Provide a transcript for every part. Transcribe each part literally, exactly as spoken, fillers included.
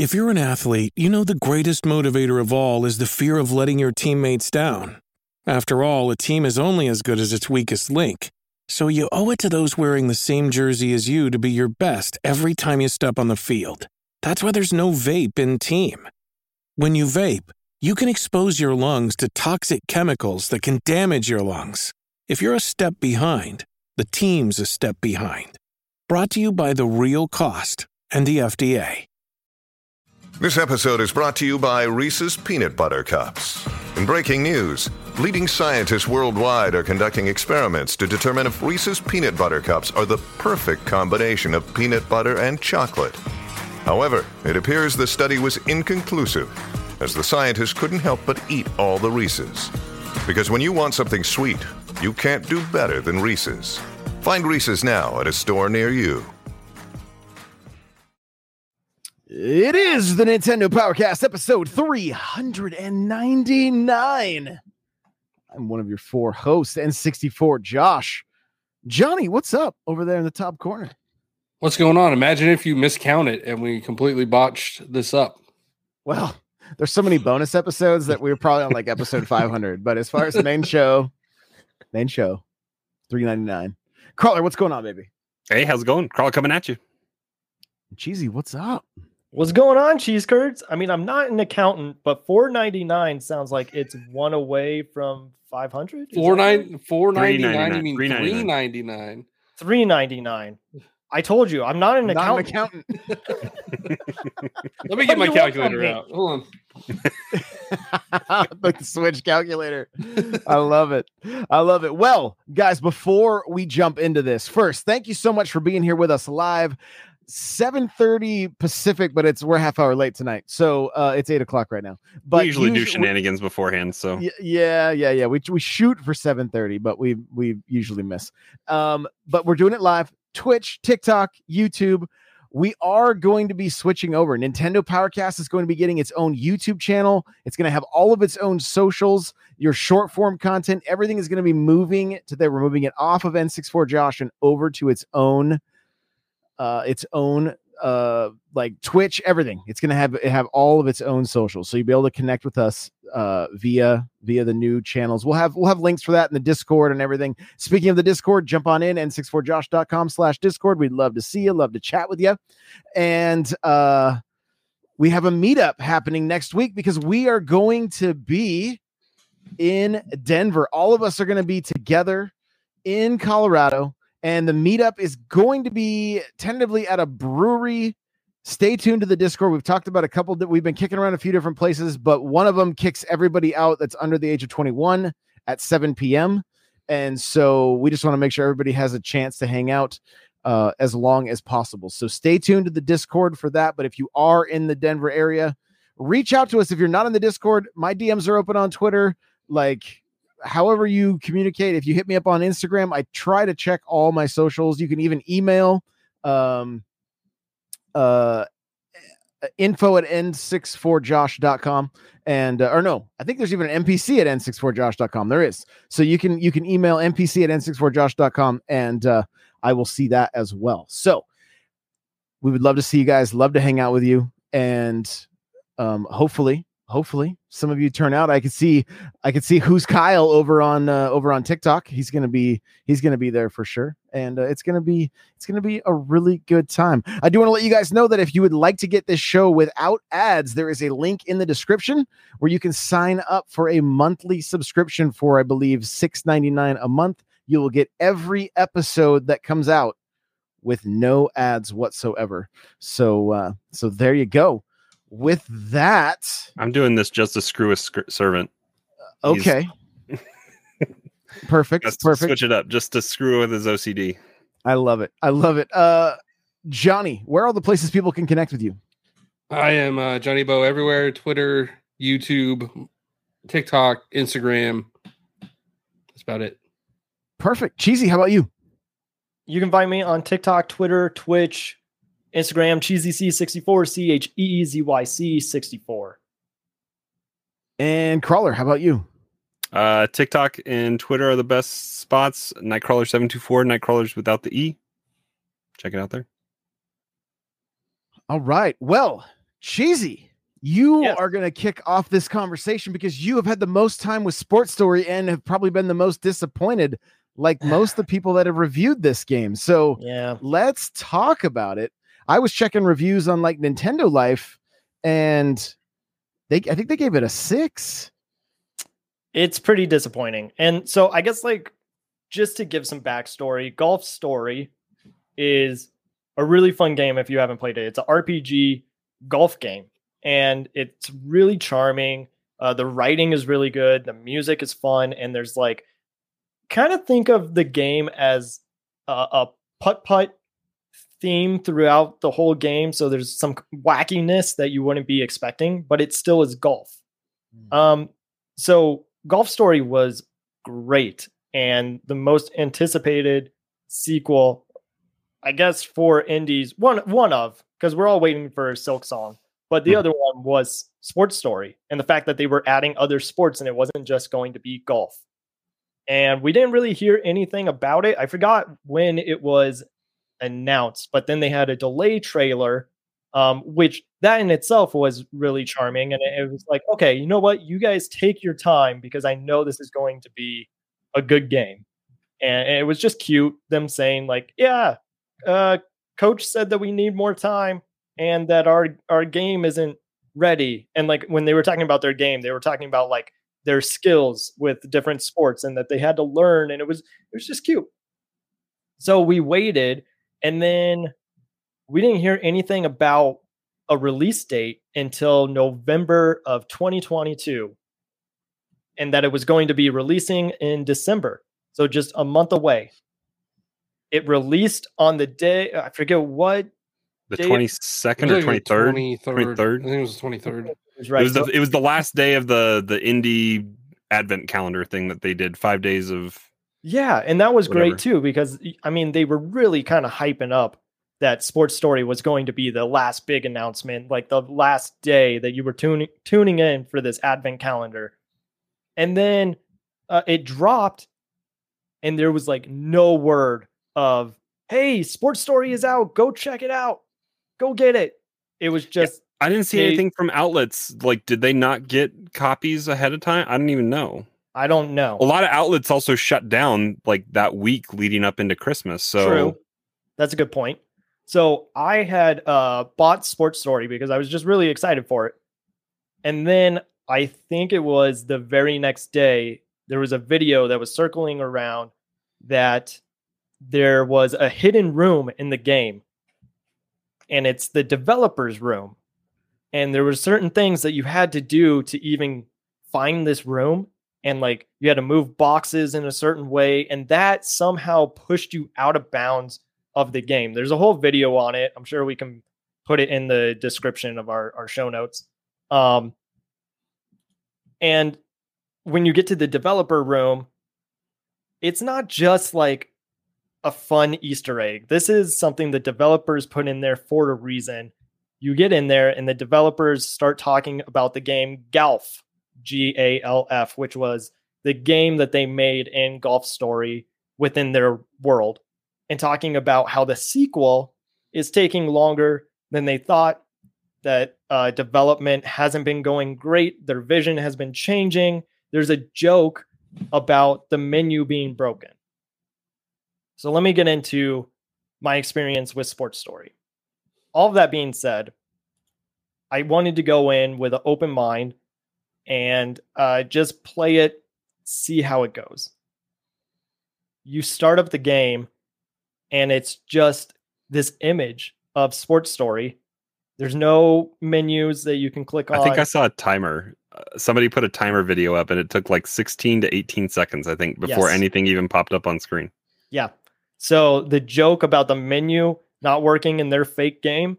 If you're an athlete, you know the greatest motivator of all is the fear of letting your teammates down. After all, a team is only as good as its weakest link. So you owe it to those wearing the same jersey as you to be your best every time you step on the field. That's why there's no vape in team. When you vape, you can expose your lungs to toxic chemicals that can damage your lungs. If you're a step behind, the team's a step behind. Brought to you by The Real Cost and the F D A. This episode is brought to you by Reese's Peanut Butter Cups. In breaking news, leading scientists worldwide are conducting experiments to determine if Reese's Peanut Butter Cups are the perfect combination of peanut butter and chocolate. However, it appears the study was inconclusive, as the scientists couldn't help but eat all the Reese's. Because when you want something sweet, you can't do better than Reese's. Find Reese's now at a store near you. It is the Nintendo Powercast, episode three hundred ninety-nine. I'm one of your four hosts, N sixty-four Josh. Johnny, what's up over there in the top corner? What's going on? Imagine if you miscount it and we completely botched this up. Well, there's so many bonus episodes that we were probably on like episode five hundred. But as far as the main show, main show, three ninety-nine. Crawler, what's going on, baby? Hey, how's it going? Crawler coming at you. Cheesy, what's up? What's going on, cheese curds? I mean, I'm not an accountant, but four ninety-nine sounds like it's one away from five hundred. Four nine four ninety nine. You mean three three ninety nine? Three ninety nine. I told you, I'm not an Not accountant. an accountant. Let me get my What do you want calculator from me? out. Hold on. Like the Switch calculator. I love it. I love it. Well, guys, before we jump into this, first, thank you so much for being here with us live. seven thirty Pacific, but it's we're half hour late tonight, so uh, it's eight o'clock right now. But we usually do usu- shenanigans beforehand, so Y- yeah, yeah, yeah. We we shoot for seven thirty, but we we usually miss. Um, but we're doing it live. Twitch, TikTok, YouTube. We are going to be switching over. Nintendo Powercast is going to be getting its own YouTube channel. It's going to have all of its own socials, your short form content. Everything is going to be moving to there. We're moving it off of N sixty-four Josh and over to its own, uh, its own, uh, like Twitch. Everything. It's going to have have all of its own socials, so you'll be able to connect with us uh, via via the new channels. We'll have we'll have links for that in the Discord and everything. Speaking of the Discord, jump on in N sixty-four josh dot com slash Discord. We'd love to see you, love to chat with you. And uh, we have a meetup happening next week because we are going to be in Denver. All of us are going to be together in Colorado, and the meetup is going to be tentatively at a brewery. Stay tuned to the Discord. We've talked about a couple that we've been kicking around a few different places, but one of them kicks everybody out that's under the age of twenty-one at seven p.m. And so we just want to make sure everybody has a chance to hang out uh, as long as possible. So stay tuned to the Discord for that. But if you are in the Denver area, reach out to us. If you're not in the Discord, my D Ms are open on Twitter. Like, however you communicate, if you hit me up on Instagram, I try to check all my socials. You can even email um, uh, info at N sixty-four josh dot com. And, uh, or no, I think there's even an N P C at N sixty-four josh dot com. There is. So you can, you can email N P C at N sixty-four josh dot com and uh, I will see that as well. So we would love to see you guys, love to hang out with you. And um, hopefully, hopefully some of you turn out. I could see, I could see who's Kyle over on, uh, over on TikTok. He's going to be, he's going to be there for sure. And uh, it's going to be, it's going to be a really good time. I do want to let you guys know that if you would like to get this show without ads, there is a link in the description where you can sign up for a monthly subscription for, I believe, six ninety-nine a month. You will get every episode that comes out with no ads whatsoever. So, uh, so there you go. With that, I'm doing this just to screw a sc- servant. Okay. Perfect. Just Perfect. switch it up just to screw with his O C D. I love it. I love it. Uh, Johnny, where are all the places people can connect with you? I am uh, Johnny Bo everywhere: Twitter, YouTube, TikTok, Instagram. That's about it. Perfect. Cheesy, how about you? You can find me on TikTok, Twitter, Twitch, Instagram, Cheesy C sixty-four, C H E E Z Y C sixty-four. And Crawler, how about you? Uh, TikTok and Twitter are the best spots. Nightcrawler seven two four, Nightcrawlers without the E. Check it out there. All right. Well, Cheesy, you Yes. are going to kick off this conversation because you have had the most time with Sports Story and have probably been the most disappointed, like most of the people that have reviewed this game. So Yeah. let's talk about it. I was checking reviews on like Nintendo Life, and they I think they gave it a six. It's pretty disappointing. And so I guess like just to give some backstory, Golf Story is a really fun game if you haven't played it. It's an R P G golf game, and it's really charming. Uh, the writing is really good. The music is fun, and there's like kind of think of the game as a, a putt-putt theme throughout the whole game. So there's some wackiness that you wouldn't be expecting, but it still is golf. Mm. Um, so Golf Story was great, and the most anticipated sequel, I guess, for indies, one one of, because we're all waiting for Silk Song, but the mm. other one was Sports Story, and the fact that they were adding other sports and it wasn't just going to be golf. And we didn't really hear anything about it. I forgot when it was announced, but then they had a delay trailer, um, which that in itself was really charming. And it, it was like, okay, you know what? You guys take your time because I know this is going to be a good game. And, and it was just cute, them saying like, yeah, uh, coach said that we need more time and that our, our game isn't ready. And like when they were talking about their game, they were talking about like their skills with different sports and that they had to learn. And it was, it was just cute. So we waited, and then we didn't hear anything about a release date until November of twenty twenty-two, and that it was going to be releasing in December. So just a month away. It released on the day, I forget what. The twenty-second or twenty-third? twenty-third. I think it was the twenty-third. Right. It was so, the it was the last day of the the indie advent calendar thing that they did, five days of yeah, and that was whatever. great too, because I mean they were really kind of hyping up that Sports Story was going to be the last big announcement, like the last day that you were tuning tuning in for this advent calendar. And then uh, it dropped, and there was like no word of, hey, Sports Story is out, go check it out, go get it. It was just I didn't see they, anything from outlets. Like, did they not get copies ahead of time? I don't even know. I don't know. A lot of outlets also shut down like that week leading up into Christmas. So true. That's a good point. So I had uh, bought Sports Story because I was just really excited for it. And then I think it was the very next day, there was a video that was circling around that there was a hidden room in the game. And it's the developer's room. And there were certain things that you had to do to even find this room. And like you had to move boxes in a certain way. And that somehow pushed you out of bounds of the game. There's a whole video on it. I'm sure we can put it in the description of our, our show notes. Um, and when you get to the developer room, it's not just like a fun Easter egg. This is something the developers put in there for a reason. You get in there and the developers start talking about the game Galf, G A L F, which was the game that they made in Golf Story within their world, and talking about how the sequel is taking longer than they thought, that uh, development hasn't been going great. Their vision has been changing. There's a joke about the menu being broken. So let me get into my experience with Sports Story. All of that being said, I wanted to go in with an open mind and uh, just play it, see how it goes. You start up the game, and it's just this image of Sports Story. There's no menus that you can click on. I think I saw a timer. Uh, somebody put a timer video up, and it took like sixteen to eighteen seconds, I think, before Yes. anything even popped up on screen. Yeah. So the joke about the menu not working in their fake game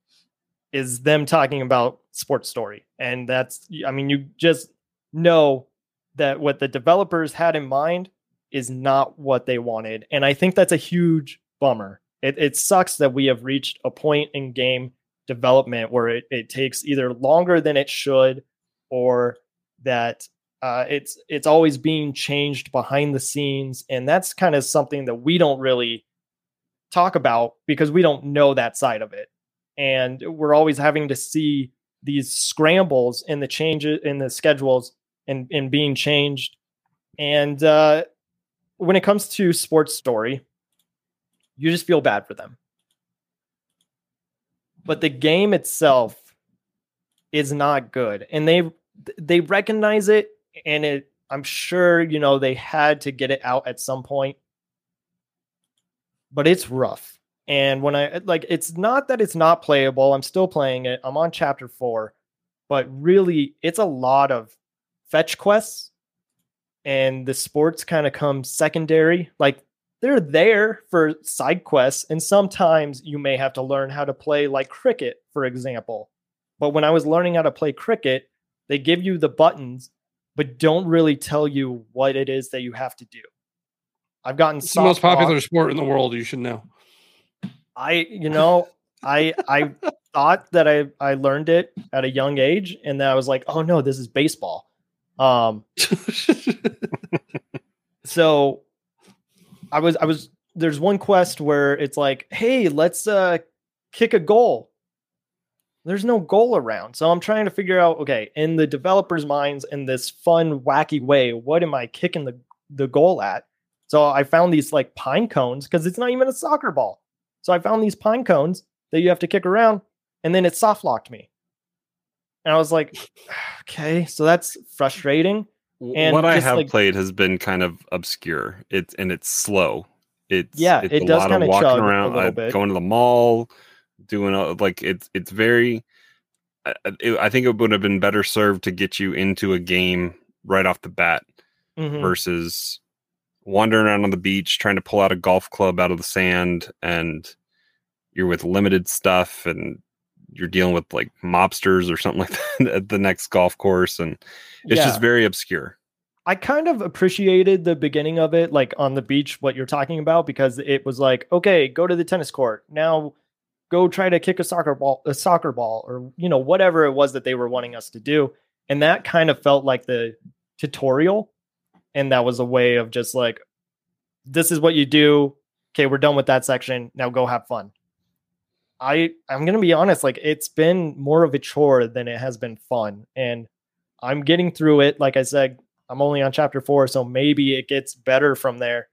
is them talking about Sports Story. And that's, I mean, you just know that what the developers had in mind is not what they wanted. And I think that's a huge bummer. It, it sucks that we have reached a point in game development where it, it takes either longer than it should, or that uh, it's it's always being changed behind the scenes. And that's kind of something that we don't really talk about because we don't know that side of it. and we're always having to see these scrambles in the changes in the schedules and, and being changed. And uh, when it comes to Sports Story, you just feel bad for them. But the game itself is not good. And they they recognize it, and it I'm sure, you know, they had to get it out at some point. But it's rough. And when I like it's not that it's not playable. I'm still playing it. I'm on chapter four. But really, it's a lot of fetch quests. And the sports kind of come secondary. Like, they're there for side quests, and sometimes you may have to learn how to play like cricket, for example. But when I was learning how to play cricket, they give you the buttons, but don't really tell you what it is that you have to do. I've gotten it's the most popular sport in the world. You should know. I, you know, I I thought that I I learned it at a young age, and then I was like, oh no, this is baseball. Um, so. I was, I was, there's one quest where it's like, hey, let's uh, kick a goal. There's no goal around. So I'm trying to figure out, okay, in the developers' minds, in this fun, wacky way, what am I kicking the, the goal at? So I found these like pine cones, because it's not even a soccer ball. So I found these pine cones that you have to kick around, and then it soft locked me. And I was like, okay, so that's frustrating. And what I have like, played has been kind of obscure. It's and it's slow. It's yeah, it's it a does lot kind of of walking chug around, a little uh, bit. going to the mall, doing a, like it's it's very. I, it, I think it would have been better served to get you into a game right off the bat mm-hmm. versus wandering around on the beach trying to pull out a golf club out of the sand, and you're with limited stuff, and you're dealing with like mobsters or something like that at the next golf course, and it's yeah. just very obscure. I kind of appreciated the beginning of it, like on the beach, what you're talking about, because it was like, okay, go to the tennis court. Now go try to kick a soccer ball, a soccer ball, or, you know, whatever it was that they were wanting us to do. And that kind of felt like the tutorial. And that was a way of just like, this is what you do. Okay, we're done with that section. Now go have fun. I, I'm going to be honest, like it's been more of a chore than it has been fun. And I'm getting through it. Like I said, I'm only on chapter four, so maybe it gets better from there.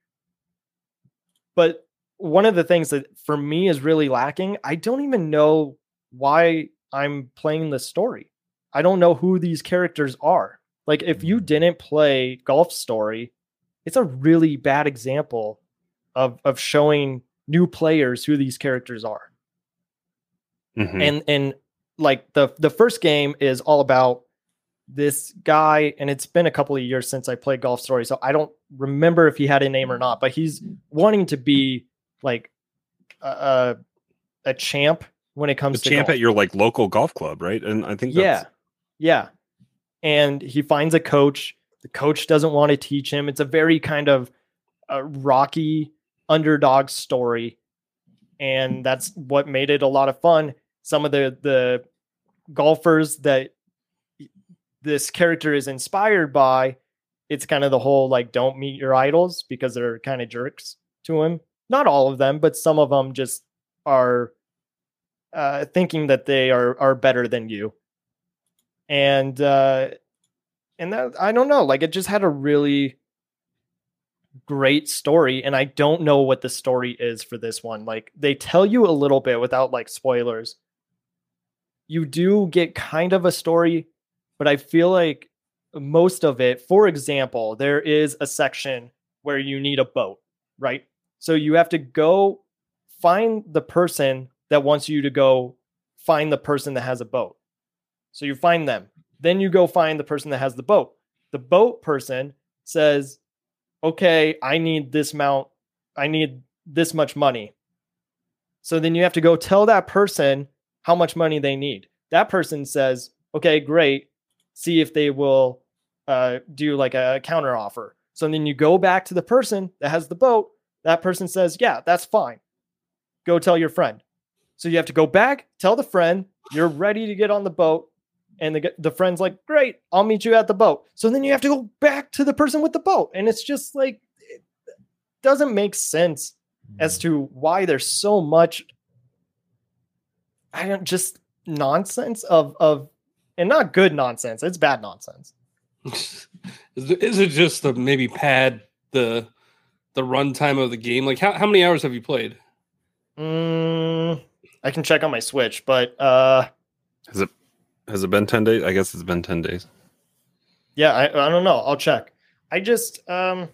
But one of the things that for me is really lacking, I don't even know why I'm playing the story. I don't know who these characters are. Like if you didn't play Golf Story, it's a really bad example of, of showing new players who these characters are. Mm-hmm. And and like the the first game is all about this guy, and it's been a couple of years since I played Golf Story, so I don't remember if he had a name or not, but he's wanting to be like a, a champ when it comes the to champ golf. At your like local golf club, right? And I think that's... yeah, yeah. And he finds a coach. The coach doesn't want to teach him. It's a very kind of a rocky underdog story, and that's what made it a lot of fun. Some of the the golfers that this character is inspired by, it's kind of the whole like don't meet your idols because they're kind of jerks to him. Not all of them, but some of them just are uh, thinking that they are are better than you. And uh, and that I don't know, like it just had a really great story, and I don't know what the story is for this one. Like they tell you a little bit without like spoilers. You do get kind of a story, but I feel like most of it, for example, there is a section where you need a boat, right? So you have to go find the person that wants you to go find the person that has a boat. So you find them. Then you go find the person that has the boat. The boat person says, okay, I need this amount. I need this much money. So then you have to go tell that person how much money they need. That person says, okay, great. See if they will uh, do like a counter offer. So then you go back to the person that has the boat. That person says, yeah, that's fine. Go tell your friend. So you have to go back, tell the friend you're ready to get on the boat. And the, the friend's like, great, I'll meet you at the boat. So then you have to go back to the person with the boat. And it's just like, it doesn't make sense as to why there's so much I don't just nonsense of of and not good nonsense. It's bad nonsense. is, it, is it just to maybe pad the the runtime of the game? Like how, how many hours have you played? Mm, I can check on my Switch, but uh, has it has it been ten days? I guess it's been ten days. Yeah, I I don't know. I'll check. I just um,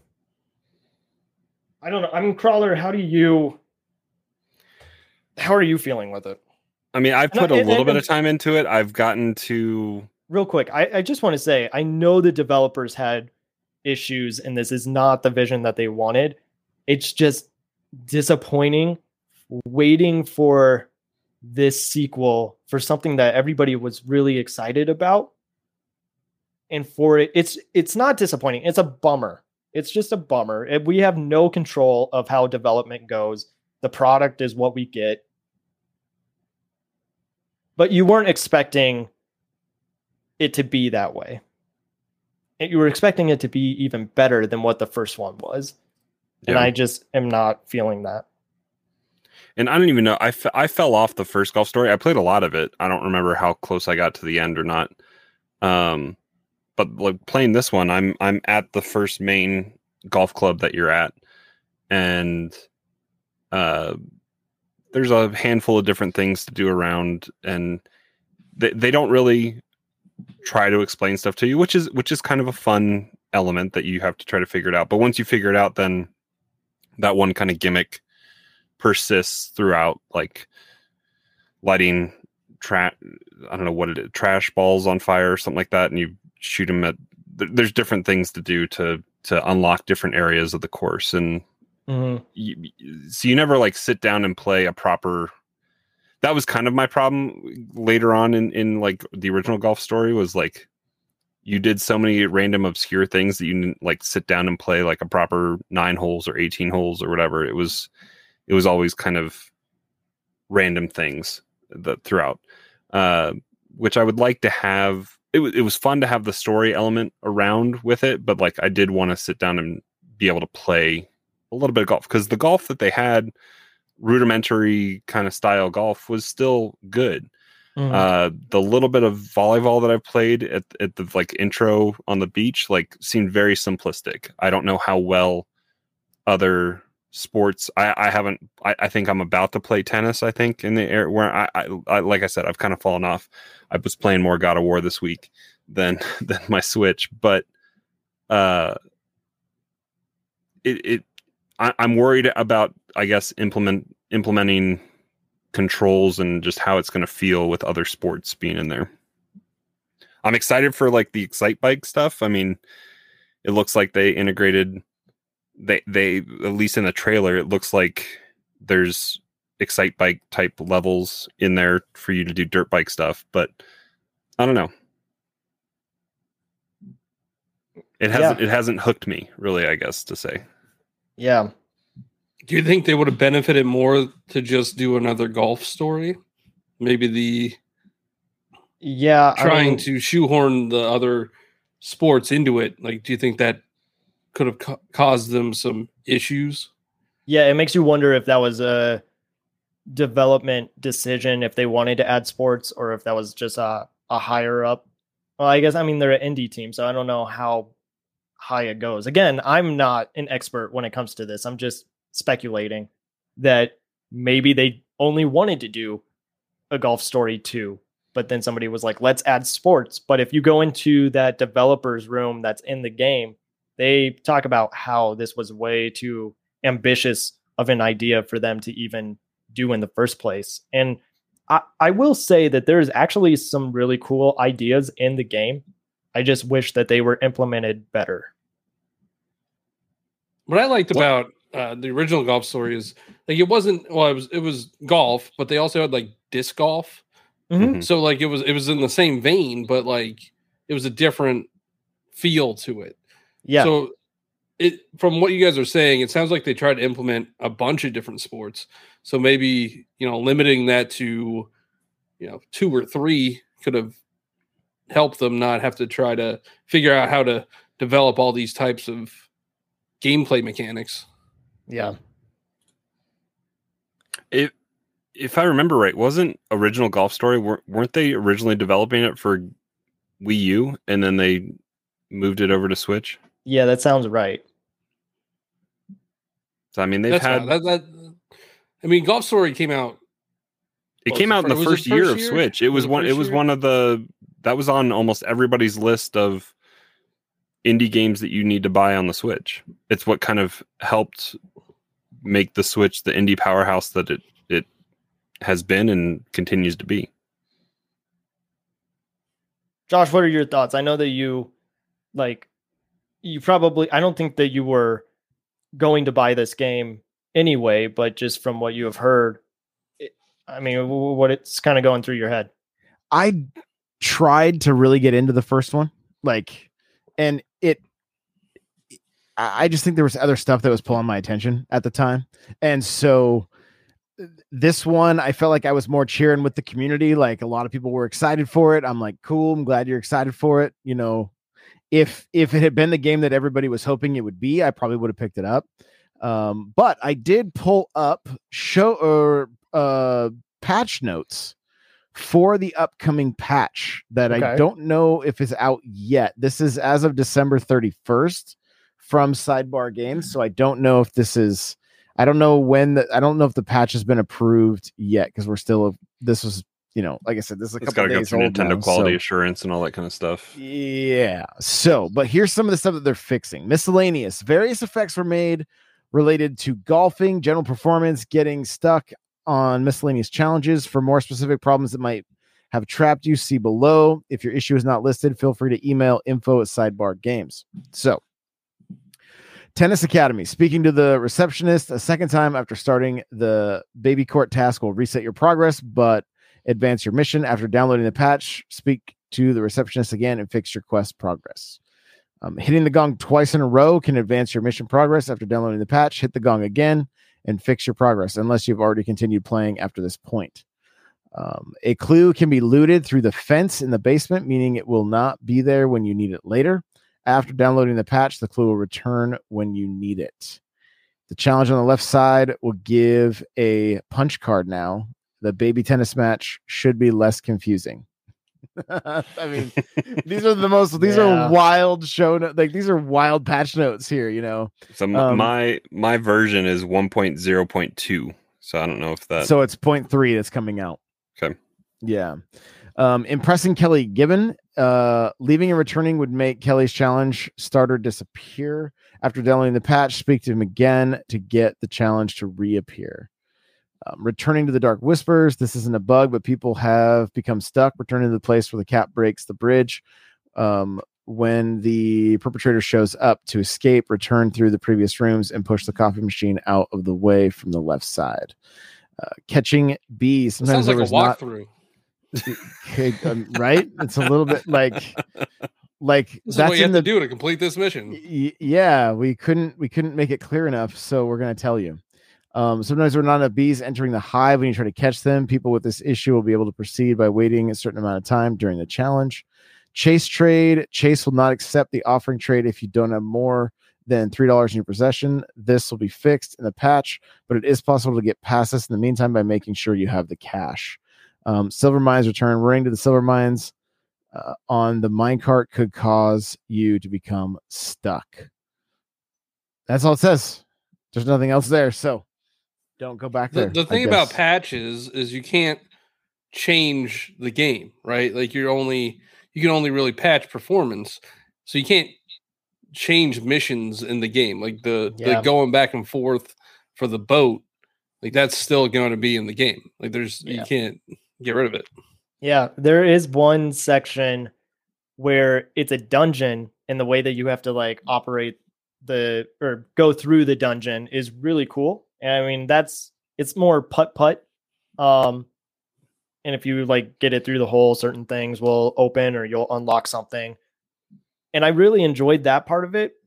I don't know. I mean, Crawler, how do you? How are you feeling with it? I mean, I've put and, a little and, bit of time into it. I've gotten to real quick. I, I just want to say I know the developers had issues, and this is not the vision that they wanted. It's just disappointing waiting for this sequel for something that everybody was really excited about. And for it, it's it's not disappointing. It's a bummer. It's just a bummer. It, we have no control of how development goes. The product is what we get. But you weren't expecting it to be that way. You were expecting it to be even better than what the first one was. And yeah. I just am not feeling that. And I don't even know. I, f- I fell off the first Golf Story. I played a lot of it. I don't remember how close I got to the end or not. Um, but like playing this one, I'm I'm at the first main golf club that you're at, and uh, there's a handful of different things to do around, and they they don't really try to explain stuff to you, which is which is kind of a fun element that you have to try to figure it out. But once you figure it out, then that one kind of gimmick persists throughout, like lighting tra- I don't know what it is, trash balls on fire or something like that, and you shoot them at. Th- there's different things to do to to unlock different areas of the course, and mm-hmm. you, so you never like sit down and play a proper. That was kind of my problem later on in in like the original Golf Story was like you did so many random obscure things that you didn't like sit down and play like a proper nine holes or eighteen holes or whatever. It was. It was always kind of random things that throughout, uh, which I would like to have. It was it was fun to have the story element around with it, but like I did want to sit down and be able to play a little bit of golf because the golf that they had, rudimentary kind of style golf, was still good. Mm. Uh, the little bit of volleyball that I played at at the like intro on the beach like seemed very simplistic. I don't know how well other sports I, I haven't I, I think I'm about to play tennis I think in the air where I, I, I like I said I've kind of fallen off. I was playing more God of War this week than than my Switch, but uh it, it I, I'm worried about I guess implement implementing controls and just how it's going to feel with other sports being in there. I'm excited for like the Excite Bike stuff. I mean, it looks like they integrated They, they at least in the trailer, it looks like there's Excite Bike type levels in there for you to do dirt bike stuff, but I don't know. It hasn't yeah. it hasn't hooked me really, I guess to say. Yeah. Do you think they would have benefited more to just do another Golf Story? Maybe the yeah trying I mean, to shoehorn the other sports into it. Like, do you think that could have ca- caused them some issues? Yeah, it makes you wonder if that was a development decision, if they wanted to add sports, or if that was just a, a higher up. Well, I guess, I mean, they're an indie team, so I don't know how high it goes. Again, I'm not an expert when it comes to this. I'm just speculating that maybe they only wanted to do a Golf Story two, but then somebody was like, let's add sports. But if you go into that developer's room that's in the game, they talk about how this was way too ambitious of an idea for them to even do in the first place. And I, I will say that there's actually some really cool ideas in the game. I just wish that they were implemented better. What I liked about uh, the original Golf Story is like it wasn't well, it was it was golf, but they also had like disc golf. Mm-hmm. So like it was it was in the same vein, but like it was a different feel to it. Yeah. So it from what you guys are saying, it sounds like they tried to implement a bunch of different sports. So maybe, you know, limiting that to, you know, two or three could have helped them not have to try to figure out how to develop all these types of gameplay mechanics. Yeah. If if I remember right, wasn't Original Golf Story, weren't they originally developing it for Wii U and then they moved it over to Switch? Yeah, that sounds right. So I mean, they've That's had that, that. I mean, Golf Story came out. It came out in the first year of Switch. It was one. It was one of the that was on almost everybody's list of indie games that you need to buy on the Switch. It's what kind of helped make the Switch the indie powerhouse that it it has been and continues to be. Josh, what are your thoughts? I know that you like you probably I don't think that you were going to buy this game anyway, but just from what you have heard, it, I mean, what it's kind of going through your head. I tried to really get into the first one, like, and it, I just think there was other stuff that was pulling my attention at the time. And so this one, I felt like I was more cheering with the community. Like a lot of people were excited for it. I'm like, cool. I'm glad you're excited for it. You know, if, if it had been the game that everybody was hoping it would be, I probably would have picked it up. Um, but I did pull up show or, uh, patch notes for the upcoming patch that okay. I don't know if it's out yet. This is as of December thirty-first from Sidebar Games. So I don't know if this is, I don't know when the, I don't know if the patch has been approved yet. Cause we're still, this was, you know, like I said, this is a it's couple gotta days go through old Nintendo now, quality so. assurance and all that kind of stuff. Yeah. So, but here's some of the stuff that they're fixing. Miscellaneous. Various effects were made related to golfing, general performance, getting stuck on miscellaneous challenges. For more specific problems that might have trapped you, see below. If your issue is not listed, feel free to email info at Sidebar Games. So, Tennis Academy. Speaking to the receptionist a second time after starting the baby court task will reset your progress, but advance your mission. After downloading the patch, speak to the receptionist again and fix your quest progress. Um, hitting the gong twice in a row can advance your mission progress. After downloading the patch, hit the gong again and fix your progress, unless you've already continued playing after this point. Um, a clue can be looted through the fence in the basement, meaning it will not be there when you need it later. After downloading the patch, the clue will return when you need it. The challenge on the left side will give a punch card now. The baby tennis match should be less confusing. I mean, these are the most, these yeah. are wild show, no- like these are wild patch notes here, you know? So m- um, my, my version is one point oh point two. So I don't know if that, so it's point three that's coming out. Okay. Yeah. Um, impressing Kelly Gibbon, uh, leaving and returning would make Kelly's challenge starter disappear. After downloading the patch, speak to him again to get the challenge to reappear. Um, returning to the Dark Whispers. This isn't a bug, but people have become stuck. Returning to the place where the cat breaks the bridge. Um, when the perpetrator shows up to escape, return through the previous rooms and push the coffee machine out of the way from the left side. Uh, catching bees. Sometimes sounds like there a was walkthrough. Okay, um, right? It's a little bit like, like this that's is what you in have the, to do to complete this mission. Y- yeah, we couldn't we couldn't make it clear enough, so we're gonna tell you. Um, sometimes there are not enough bees entering the hive when you try to catch them. People with this issue will be able to proceed by waiting a certain amount of time during the challenge. Chase trade. Chase will not accept the offering trade if you don't have more than three dollars in your possession. This will be fixed in the patch, but it is possible to get past this in the meantime by making sure you have the cash. Um, silver mines return. Running to the silver mines uh, on the minecart could cause you to become stuck. That's all it says. There's nothing else there, so don't go back there. The, the thing about patches is you can't change the game, right? Like you're only you can only really patch performance, so you can't change missions in the game. Like the, yeah. the going back and forth for the boat, like that's still going to be in the game. Like there's yeah. you can't get rid of it. Yeah, there is one section where it's a dungeon, and the way that you have to like operate the or go through the dungeon is really cool. And I mean, that's it's more putt putt. Um, and if you like get it through the hole, certain things will open or you'll unlock something. And I really enjoyed that part of it.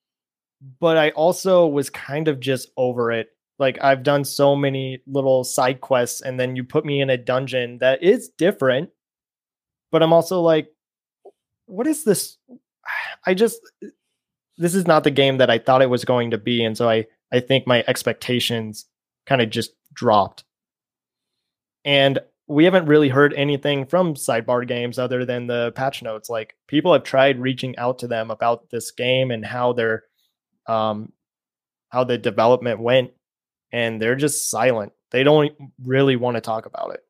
But I also was kind of just over it. Like I've done so many little side quests, and then you put me in a dungeon that is different. But I'm also like, what is this? I just, this is not the game that I thought it was going to be. And so I, I think my expectations kind of just dropped. And we haven't really heard anything from Sidebar Games other than the patch notes. Like, people have tried reaching out to them about this game and how their um how the development went, and they're just silent. They don't really want to talk about it.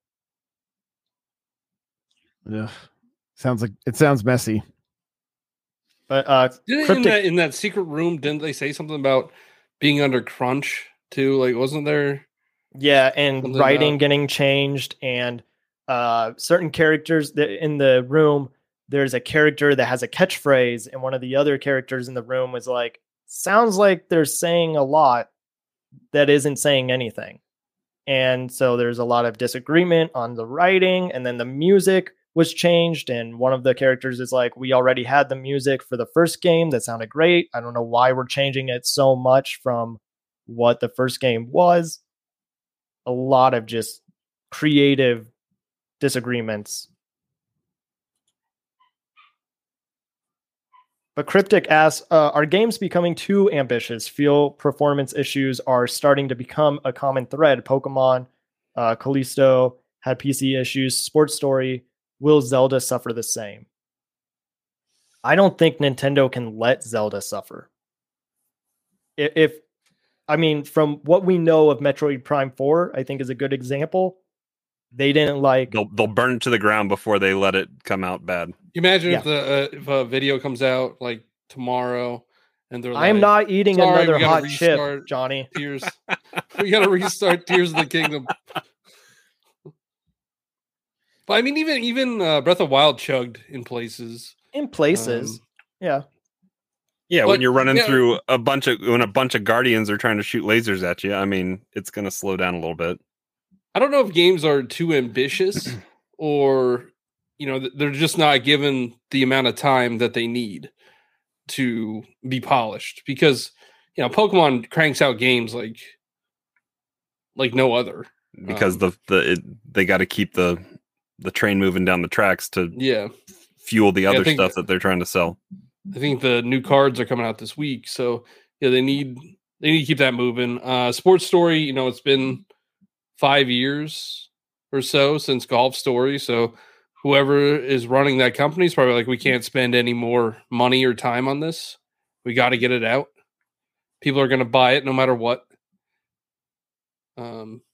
Ugh. Sounds like it sounds messy. But uh Didn't Cryptic, in that in that secret room, didn't they say something about being under crunch too? Like, wasn't there? yeah, and Something writing about- getting changed, and uh certain characters that in the room, there's a character that has a catchphrase, and one of the other characters in the room was like, sounds like they're saying a lot that isn't saying anything. And so there's a lot of disagreement on the writing, and then the music was changed, and one of the characters is like, we already had the music for the first game that sounded great. I don't know why we're changing it so much from what the first game was. A lot of just creative disagreements. But Cryptic asks, uh, are games becoming too ambitious? Feel performance issues are starting to become a common thread. Pokemon, uh, Callisto had P C issues. Sports Story, will Zelda suffer the same? I don't think Nintendo can let Zelda suffer. If, if I mean, from what we know of Metroid Prime four, I think is a good example. They didn't like. They'll they'll burn it to the ground before they let it come out bad. You imagine Yeah. if the uh, if a video comes out like tomorrow, and they're like, I'm not eating "Sorry, another we gotta hot restart chip, Johnny. Tears. We got to restart Tears of the Kingdom." But I mean, even even uh, Breath of Wild chugged in places. In places, Um, yeah. Yeah, But, when you're running yeah. through a bunch of when a bunch of guardians are trying to shoot lasers at you, I mean, it's going to slow down a little bit. I don't know if games are too ambitious or, you know, th- they're just not given the amount of time that they need to be polished, because, you know, Pokemon cranks out games like like no other. Because Um, the the it, they got to keep the the train moving down the tracks to Yeah, fuel the I other think- stuff that they're trying to sell. I think the new cards are coming out this week, so yeah, they need they need to keep that moving. Uh, Sports Story, you know, it's been five years or so since Golf Story, so whoever is running that company is probably like, we can't spend any more money or time on this. We got to get it out. People are going to buy it no matter what. Um,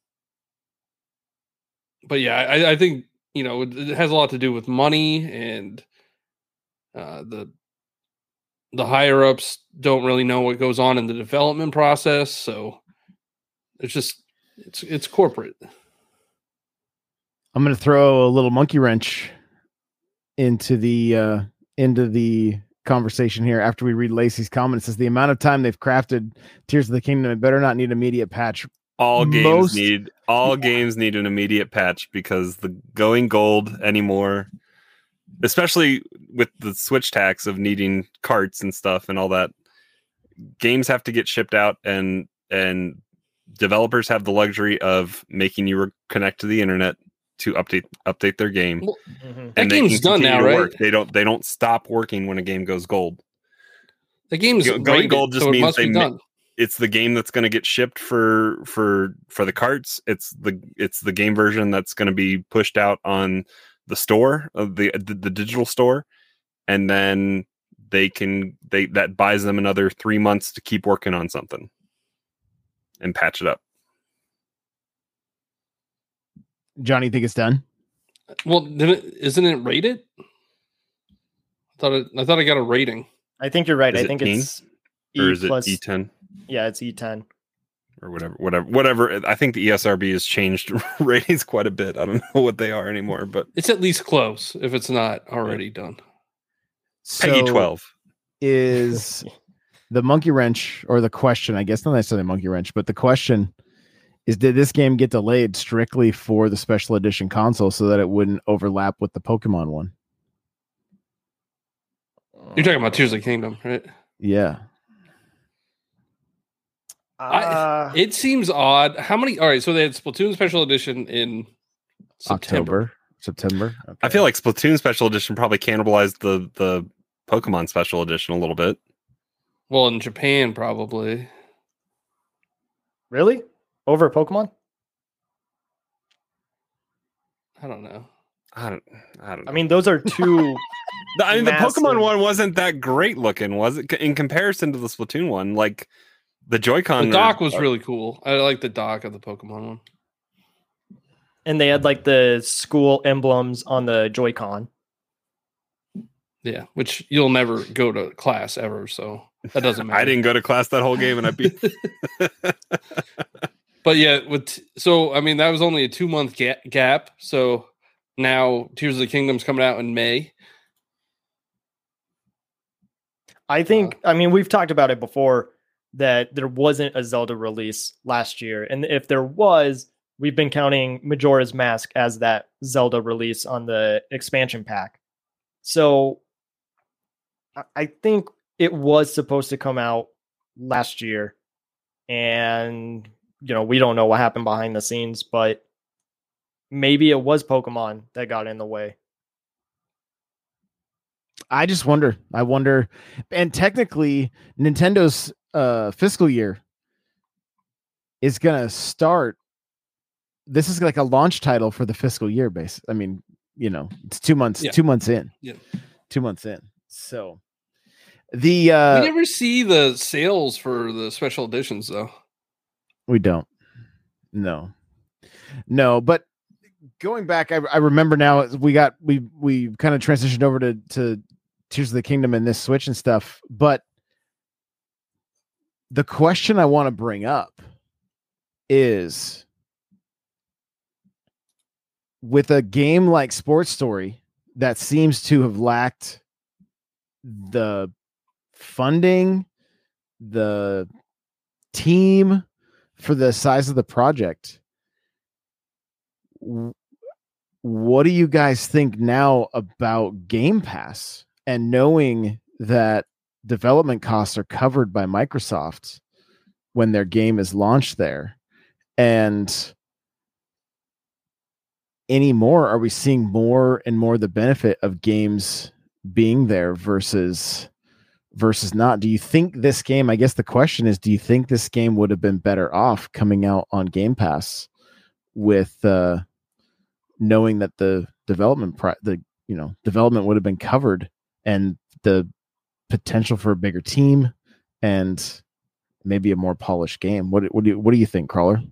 but yeah, I, I think, you know, it, it has a lot to do with money, and uh, the the higher ups don't really know what goes on in the development process. So it's just, it's, it's corporate. I'm going to throw a little monkey wrench into the uh, into the conversation here after we read Lacey's comment. It says the amount of time they've crafted Tears of the Kingdom, it better not need immediate patch. All games Most- need all games need an immediate patch, because the going gold anymore, especially with the Switch tax of needing carts and stuff and all that, games have to get shipped out, and and developers have the luxury of making you re- connect to the internet to update update their game. Well, Mhm. That they game's can done continue now, to right? work. They don't they don't stop working when a game goes gold. The game's Go- going rated, gold just so it means must they be ma- done. It's the game that's going to get shipped for for for the carts. It's the it's the game version that's going to be pushed out on the store, of the, the the digital store, and then they can they that buys them another three months to keep working on something and patch it up. Johnny, you think it's done? Well, then it, isn't it rated? I thought it, I thought I got a rating. I think you're right. Is I it think teen? it's Or E is it plus. E ten Yeah, it's E ten. or whatever whatever whatever? I think the E S R B has changed ratings quite a bit. I don't know what they are anymore, but It's at least close if it's not already done. Peggy So twelve. is the monkey wrench, or the question, I guess not necessarily monkey wrench, but the question is, did this game get delayed strictly for the special edition console so that it wouldn't overlap with the Pokemon one? You're talking about Tears of the Kingdom, right? Yeah. Uh, It seems odd. How many? All right, so they had Splatoon Special Edition in September. October. September. I feel like Splatoon Special Edition probably cannibalized the the Pokemon Special Edition a little bit. Well, in Japan, probably. really? Over Pokemon? I don't know. I don't. I don't know. I mean, those are two. the, I mean, massive... the Pokemon one wasn't that great looking, was it? In comparison to the Splatoon one, like the Joy-Con. The dock are, was really cool. I like the dock of the Pokemon one. And they had like the school emblems on the Joy-Con. Yeah, which you'll never go to class ever, so that doesn't matter. I didn't go to class that whole game, and I beat. But yeah, with so I mean that was only a two month ga- gap. So now Tears of the Kingdom's coming out in May. I think. Uh, I mean, we've talked about it before that there wasn't a Zelda release last year, and if there was, we've been counting Majora's Mask as that Zelda release on the expansion pack. So I think it was supposed to come out last year, and you know, we don't know what happened behind the scenes, but maybe it was Pokemon that got in the way. I just wonder. I wonder. And technically, Nintendo's uh, fiscal year is going to start. This is like a launch title for the fiscal year base. I mean, you know, it's two months, yeah. two months in, yeah. two months in. So the, uh, we never see the sales for the special editions though. We don't. No, no, but going back, I, I remember now we got, we, we kind of transitioned over to, to Tears of the Kingdom and this Switch and stuff. But the question I want to bring up is, with a game like Sports Story that seems to have lacked the funding, the team for the size of the project, what do you guys think now about Game Pass and knowing that development costs are covered by Microsoft when their game is launched there? And anymore, are we seeing more and more the benefit of games being there versus versus not? Do you think this game, I guess the question is, do you think this game would have been better off coming out on Game Pass with uh knowing that the development pri- the you know development would have been covered and the potential for a bigger team and maybe a more polished game? What what do you, what do you think, Crawler?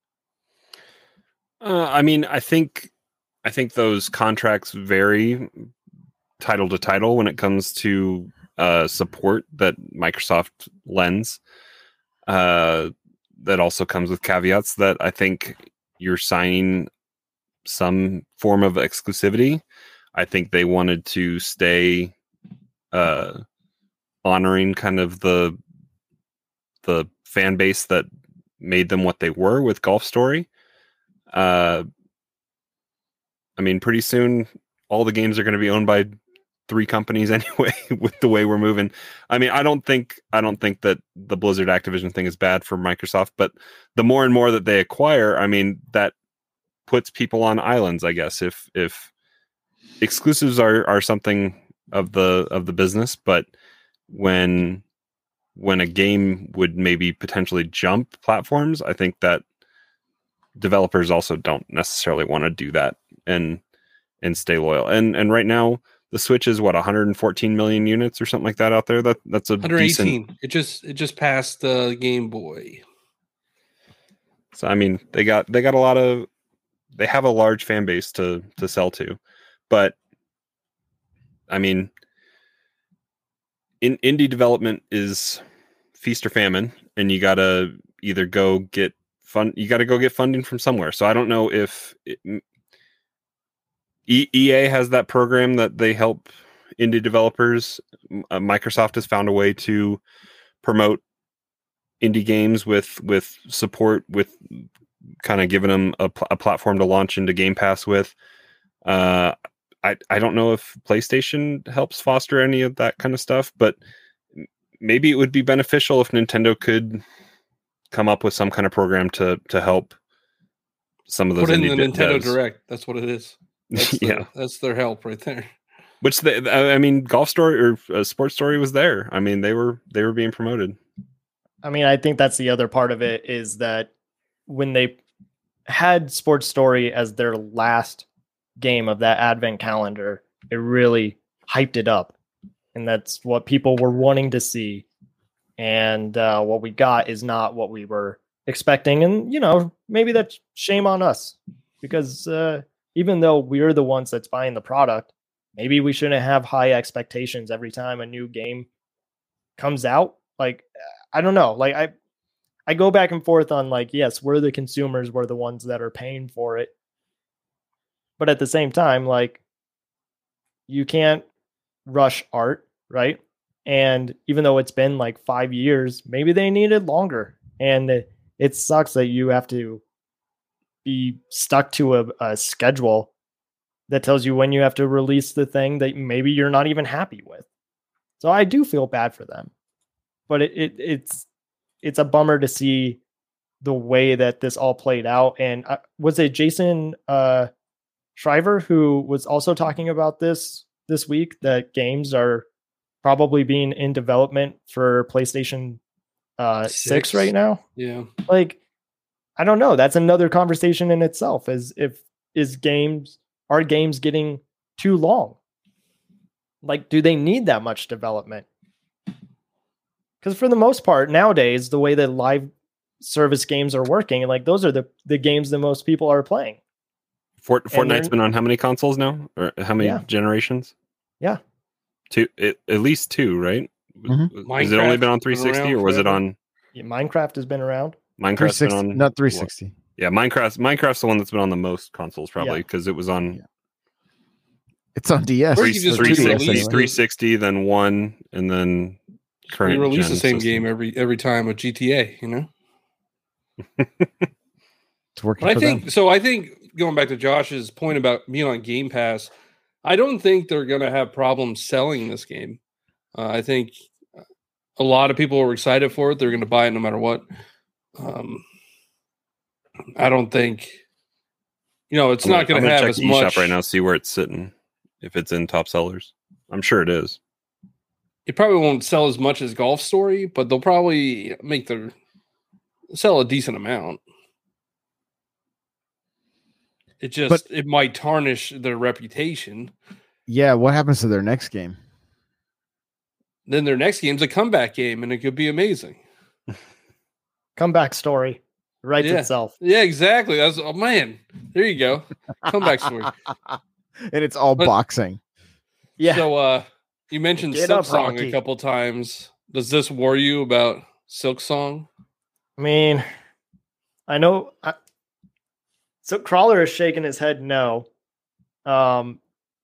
Uh, I mean, I think I think those contracts vary title to title when it comes to uh, support that Microsoft lends. Uh, that also comes with caveats that I think you're signing some form of exclusivity. I think they wanted to stay uh, honoring kind of the the fan base that made them what they were with Golf Story. Uh, I mean, pretty soon all the games are going to be owned by three companies anyway. With the way we're moving, I mean, I don't think I don't think that the Blizzard Activision thing is bad for Microsoft, but the more and more that they acquire, I mean, that puts people on islands, I guess. If if exclusives are are something of the of the business, but when when a game would maybe potentially jump platforms, I think that developers also don't necessarily want to do that and and stay loyal. And and right now the Switch is what one hundred fourteen million units or something like that out there. That that's a one hundred eighteen. Decent... It just it just passed the Game Boy. So I mean, they got they got a lot of they have a large fan base to to sell to. But I mean, in indie development is feast or famine, and you got to either go get fun you got to go get funding from somewhere. So I don't know if it, E A has that program that they help indie developers. Uh, Microsoft has found a way to promote indie games with with support, with kind of giving them a, a platform to launch into Game Pass with. Uh, I I don't know if PlayStation helps foster any of that kind of stuff, but maybe it would be beneficial if Nintendo could come up with some kind of program to to help some of those. Put in indie the Nintendo devs. Direct. That's what it is. That's the, yeah, that's their help right there. Which they, I mean, Golf Story or uh, Sports Story was there. I mean, they were they were being promoted. I mean, I think that's the other part of it is that when they had Sports Story as their last game of that advent calendar. It really hyped it up, and that's what people were wanting to see. And uh, what we got is not what we were expecting. And, you know, maybe that's shame on us, because uh, even though we're the ones that's buying the product, maybe we shouldn't have high expectations every time a new game comes out. Like, I don't know. Like, I, I go back and forth on, like, yes, we're the consumers, we're the ones that are paying for it. But at the same time, like, you can't rush art, right? And even though it's been like five years, maybe they needed longer. And it, it sucks that you have to be stuck to a, a schedule that tells you when you have to release the thing that maybe you're not even happy with. So I do feel bad for them. But it, it it's it's a bummer to see the way that this all played out. And uh, was it Jason uh, Shriver who was also talking about this this week, that games are probably being in development for PlayStation uh, six. six right now? Yeah. Like, I don't know. That's another conversation in itself. Is if is games are games getting too long? Like, do they need that much development? Because for the most part, nowadays, the way that live service games are working, like, those are the, the games that most people are playing. Fort, Fortnite's been on how many consoles now? Or how many yeah. generations? Yeah. Two, it, at least two, right? Mm-hmm. Has it only been on three sixty, or was it on? Yeah, Minecraft has been around. Minecraft's been on, not three sixty. Yeah, Minecraft. Minecraft's the one that's been on the most consoles, probably, because yeah. it was on. Yeah. It's on D S. three sixty, three sixty, then one, and then current. You release the same system. game every every time with G T A, you know. It's working. But for I think them. so. I think going back to Josh's point about being on Game Pass, I don't think they're going to have problems selling this game. Uh, I think a lot of people are excited for it. They're going to buy it no matter what. Um, I don't think, you know, it's I'm not going to have check as the much eShop right now. See where it's sitting. If it's in top sellers, I'm sure it is. It probably won't sell as much as Golf Story, but they'll probably make their sell a decent amount. It just But, it might tarnish their reputation. Yeah, what happens to their next game? Then their next game's a comeback game, and it could be amazing. Comeback story writes yeah. itself. Yeah, exactly. That's oh man. There you go. Comeback story. And it's all but, boxing. Yeah. So uh you mentioned Get Silk up, Song Rocky. a couple times. Does this worry you about Silk Song? I mean, I know. I, so Crawler is shaking his head no. Um,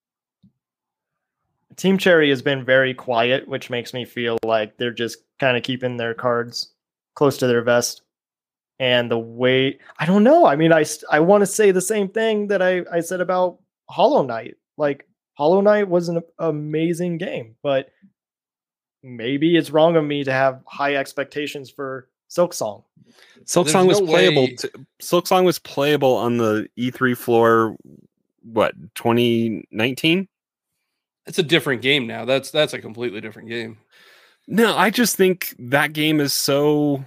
Team Cherry has been very quiet, which makes me feel like they're just kind of keeping their cards close to their vest. And the way, I don't know. I mean, I, I want to say the same thing that I, I said about Hollow Knight. Like, Hollow Knight was an amazing game, but maybe it's wrong of me to have high expectations for Silk Song. Silk There's Song was no playable. way- T- Silk Song was playable on the E three floor. What, twenty nineteen? It's a different game now. That's that's a completely different game. No, I just think that game is so.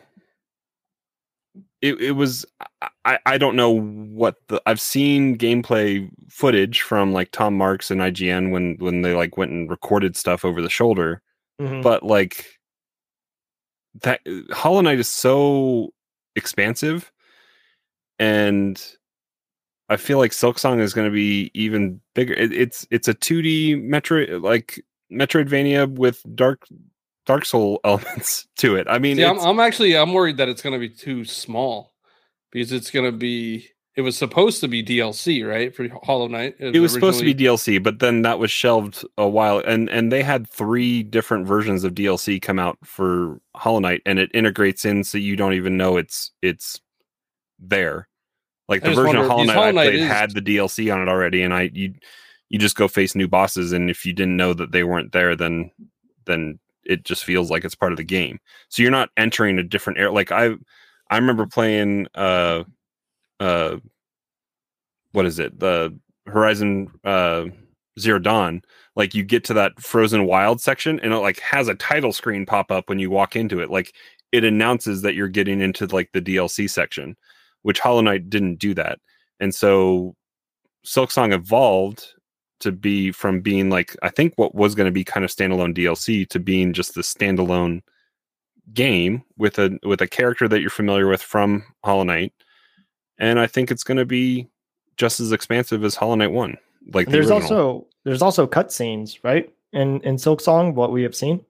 It it was. I I don't know what the. I've seen gameplay footage from like Tom Marks and I G N when when they like went and recorded stuff over the shoulder, Mm-hmm. but like that Hollow Knight is so expansive, and I feel like Silk Song is going to be even bigger. It, it's it's a two D Metro like Metroidvania with dark Dark Soul elements to it. I mean, See, I'm, it's, I'm actually I'm worried that it's going to be too small because it's going to be. It was supposed to be D L C, right, for Hollow Knight. it was supposed to be originally- D L C, but then that was shelved a while, and and they had three different versions of D L C come out for Hollow Knight, and it integrates in so you don't even know it's it's there. Like I the just version wonder, of Hollow because Knight I Hollow Knight played is- had the D L C on it already, and I you you just go face new bosses, and if you didn't know that they weren't there, then then it just feels like it's part of the game. So you're not entering a different area. Like I I remember playing uh uh what is it? The Horizon uh Zero Dawn. Like you get to that frozen wild section and it like has a title screen pop up when you walk into it. Like it announces that you're getting into like the D L C section, which Hollow Knight didn't do that. And so Silksong evolved to be from being like, I think what was going to be kind of standalone D L C to being just the standalone game with a with a character that you're familiar with from Hollow Knight. And I think it's going to be just as expansive as Hollow Knight one. Like the there's original. also there's also cutscenes, right? In in Silksong, what we have seen.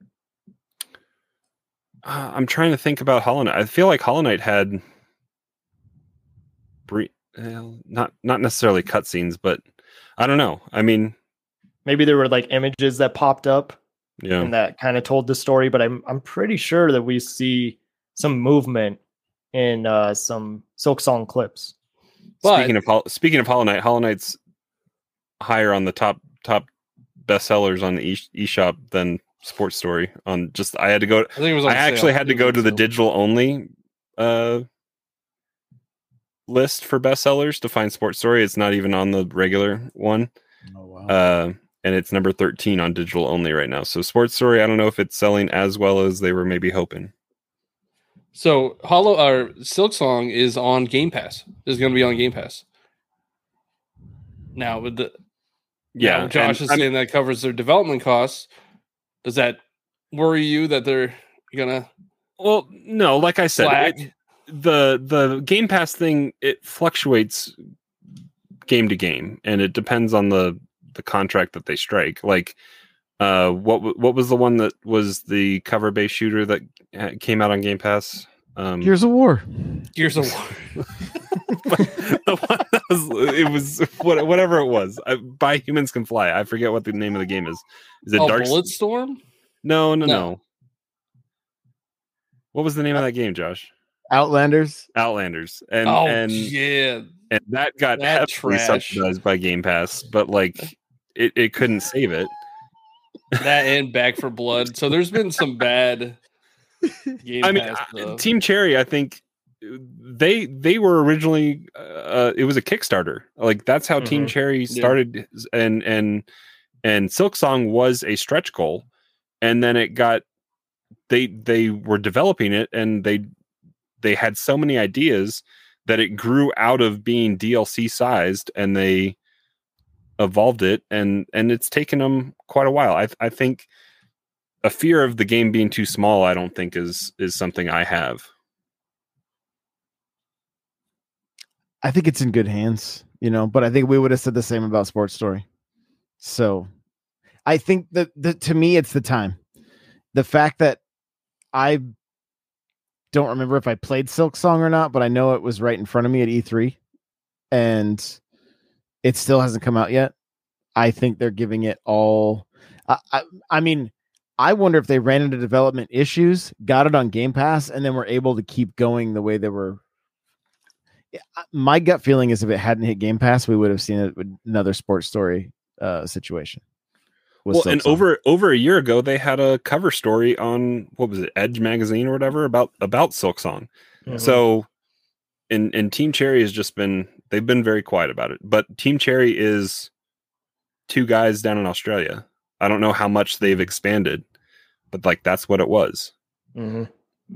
Uh, I'm trying to think about Hollow Knight. I feel like Hollow Knight had bre- well, not not necessarily cutscenes, but I don't know. I mean, maybe there were like images that popped up, yeah, and that kind of told the story. But I'm I'm pretty sure that we see some movement in uh, some Silksong clips. But, speaking of speaking of Hollow Knight, Hollow Knight's higher on the top top bestsellers on the e- eShop than Sports Story. On just I had to go. I, think it was I actually sale. had to go to the sale. digital only uh, list for bestsellers to find Sports Story. It's not even on the regular one. Oh wow! Uh, and it's number thirteen on digital only right now. So Sports Story, I don't know if it's selling as well as they were maybe hoping. So Hollow or Silksong is on Game Pass. Is going to be on Game Pass. Now with the yeah, now Josh is I'm, saying that covers their development costs. Does that worry you that they're gonna? Well, no. Like I said, it, the the Game Pass thing, it fluctuates game to game, and it depends on the the contract that they strike. Like, uh, what what was the one that was the cover based shooter that came out on Game Pass? Um, Gears of War. Gears of War. the one that was, it was what, whatever it was. I, By Humans Can Fly. I forget what the name of the game is. Is it oh, Dark Bulletstorm? No, no, no, no. What was the name of that game, Josh? Outlanders. Outlanders. And oh, and yeah. And that got that heavily subsidized by Game Pass, but like it, it couldn't save it. That and Back for Blood. So there's been some bad Game I mean, Pass uh, Team Cherry, I think they they were originally uh, it was a Kickstarter. Like that's how mm-hmm. Team Cherry started, yeah. and and and Silksong was a stretch goal, and then it got they they were developing it, and they they had so many ideas that it grew out of being D L C sized, and they evolved it, and and it's taken them quite a while. I I think a fear of the game being too small, I don't think is is something I have. I think it's in good hands, you know, but I think we would have said the same about Sports Story. So I think that the, to me, it's the time. The fact that I don't remember if I played Silksong or not, but I know it was right in front of me at E three and it still hasn't come out yet. I think they're giving it all. I, I, I mean, I wonder if they ran into development issues, got it on Game Pass, and then were able to keep going the way they were. My gut feeling is if it hadn't hit Game Pass, we would have seen it with another Sports Story uh, situation. Well, Silksong. And over over a year ago, they had a cover story on what was it, Edge magazine or whatever about about Silksong. Mm-hmm. So, and and Team Cherry has just been they've been very quiet about it. But Team Cherry is two guys down in Australia. I don't know how much they've expanded, but like that's what it was. Mm-hmm.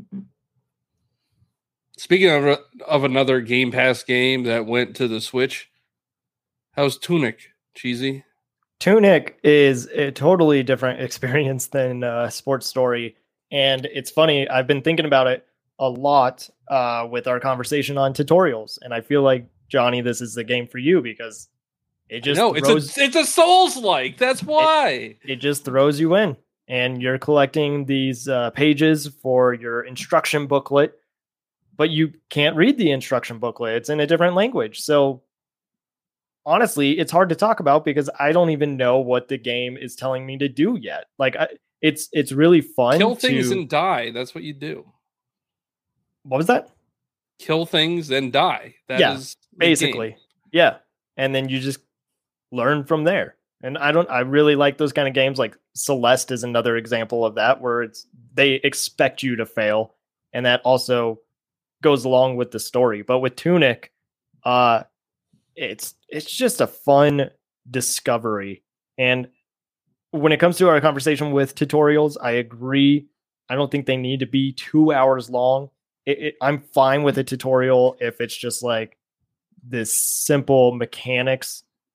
Speaking of of another Game Pass game that went to the Switch, how's Tunic, Cheesy? Tunic is a totally different experience than uh, Sports Story, and it's funny. I've been thinking about it a lot uh, with our conversation on tutorials, and I feel like Johnny, this is the game for you because it just no, throws, it's a it's a Souls-like. That's why it, it just throws you in, and you're collecting these uh, pages for your instruction booklet. But you can't read the instruction booklet. It's in a different language. So honestly, it's hard to talk about because I don't even know what the game is telling me to do yet. Like I, it's it's really fun. Kill things to... and die. That's what you do. What was that? Kill things and die. That yeah, is basically. Game. Yeah. And then you just learn from there. And I don't I really like those kind of games. Like Celeste is another example of that, where it's they expect you to fail. And that also goes along with the story. But with Tunic, uh it's it's just a fun discovery. And when it comes to our conversation with tutorials, I agree. I don't think they need to be two hours long. It, it, I'm fine with a tutorial if it's just like this simple mechanics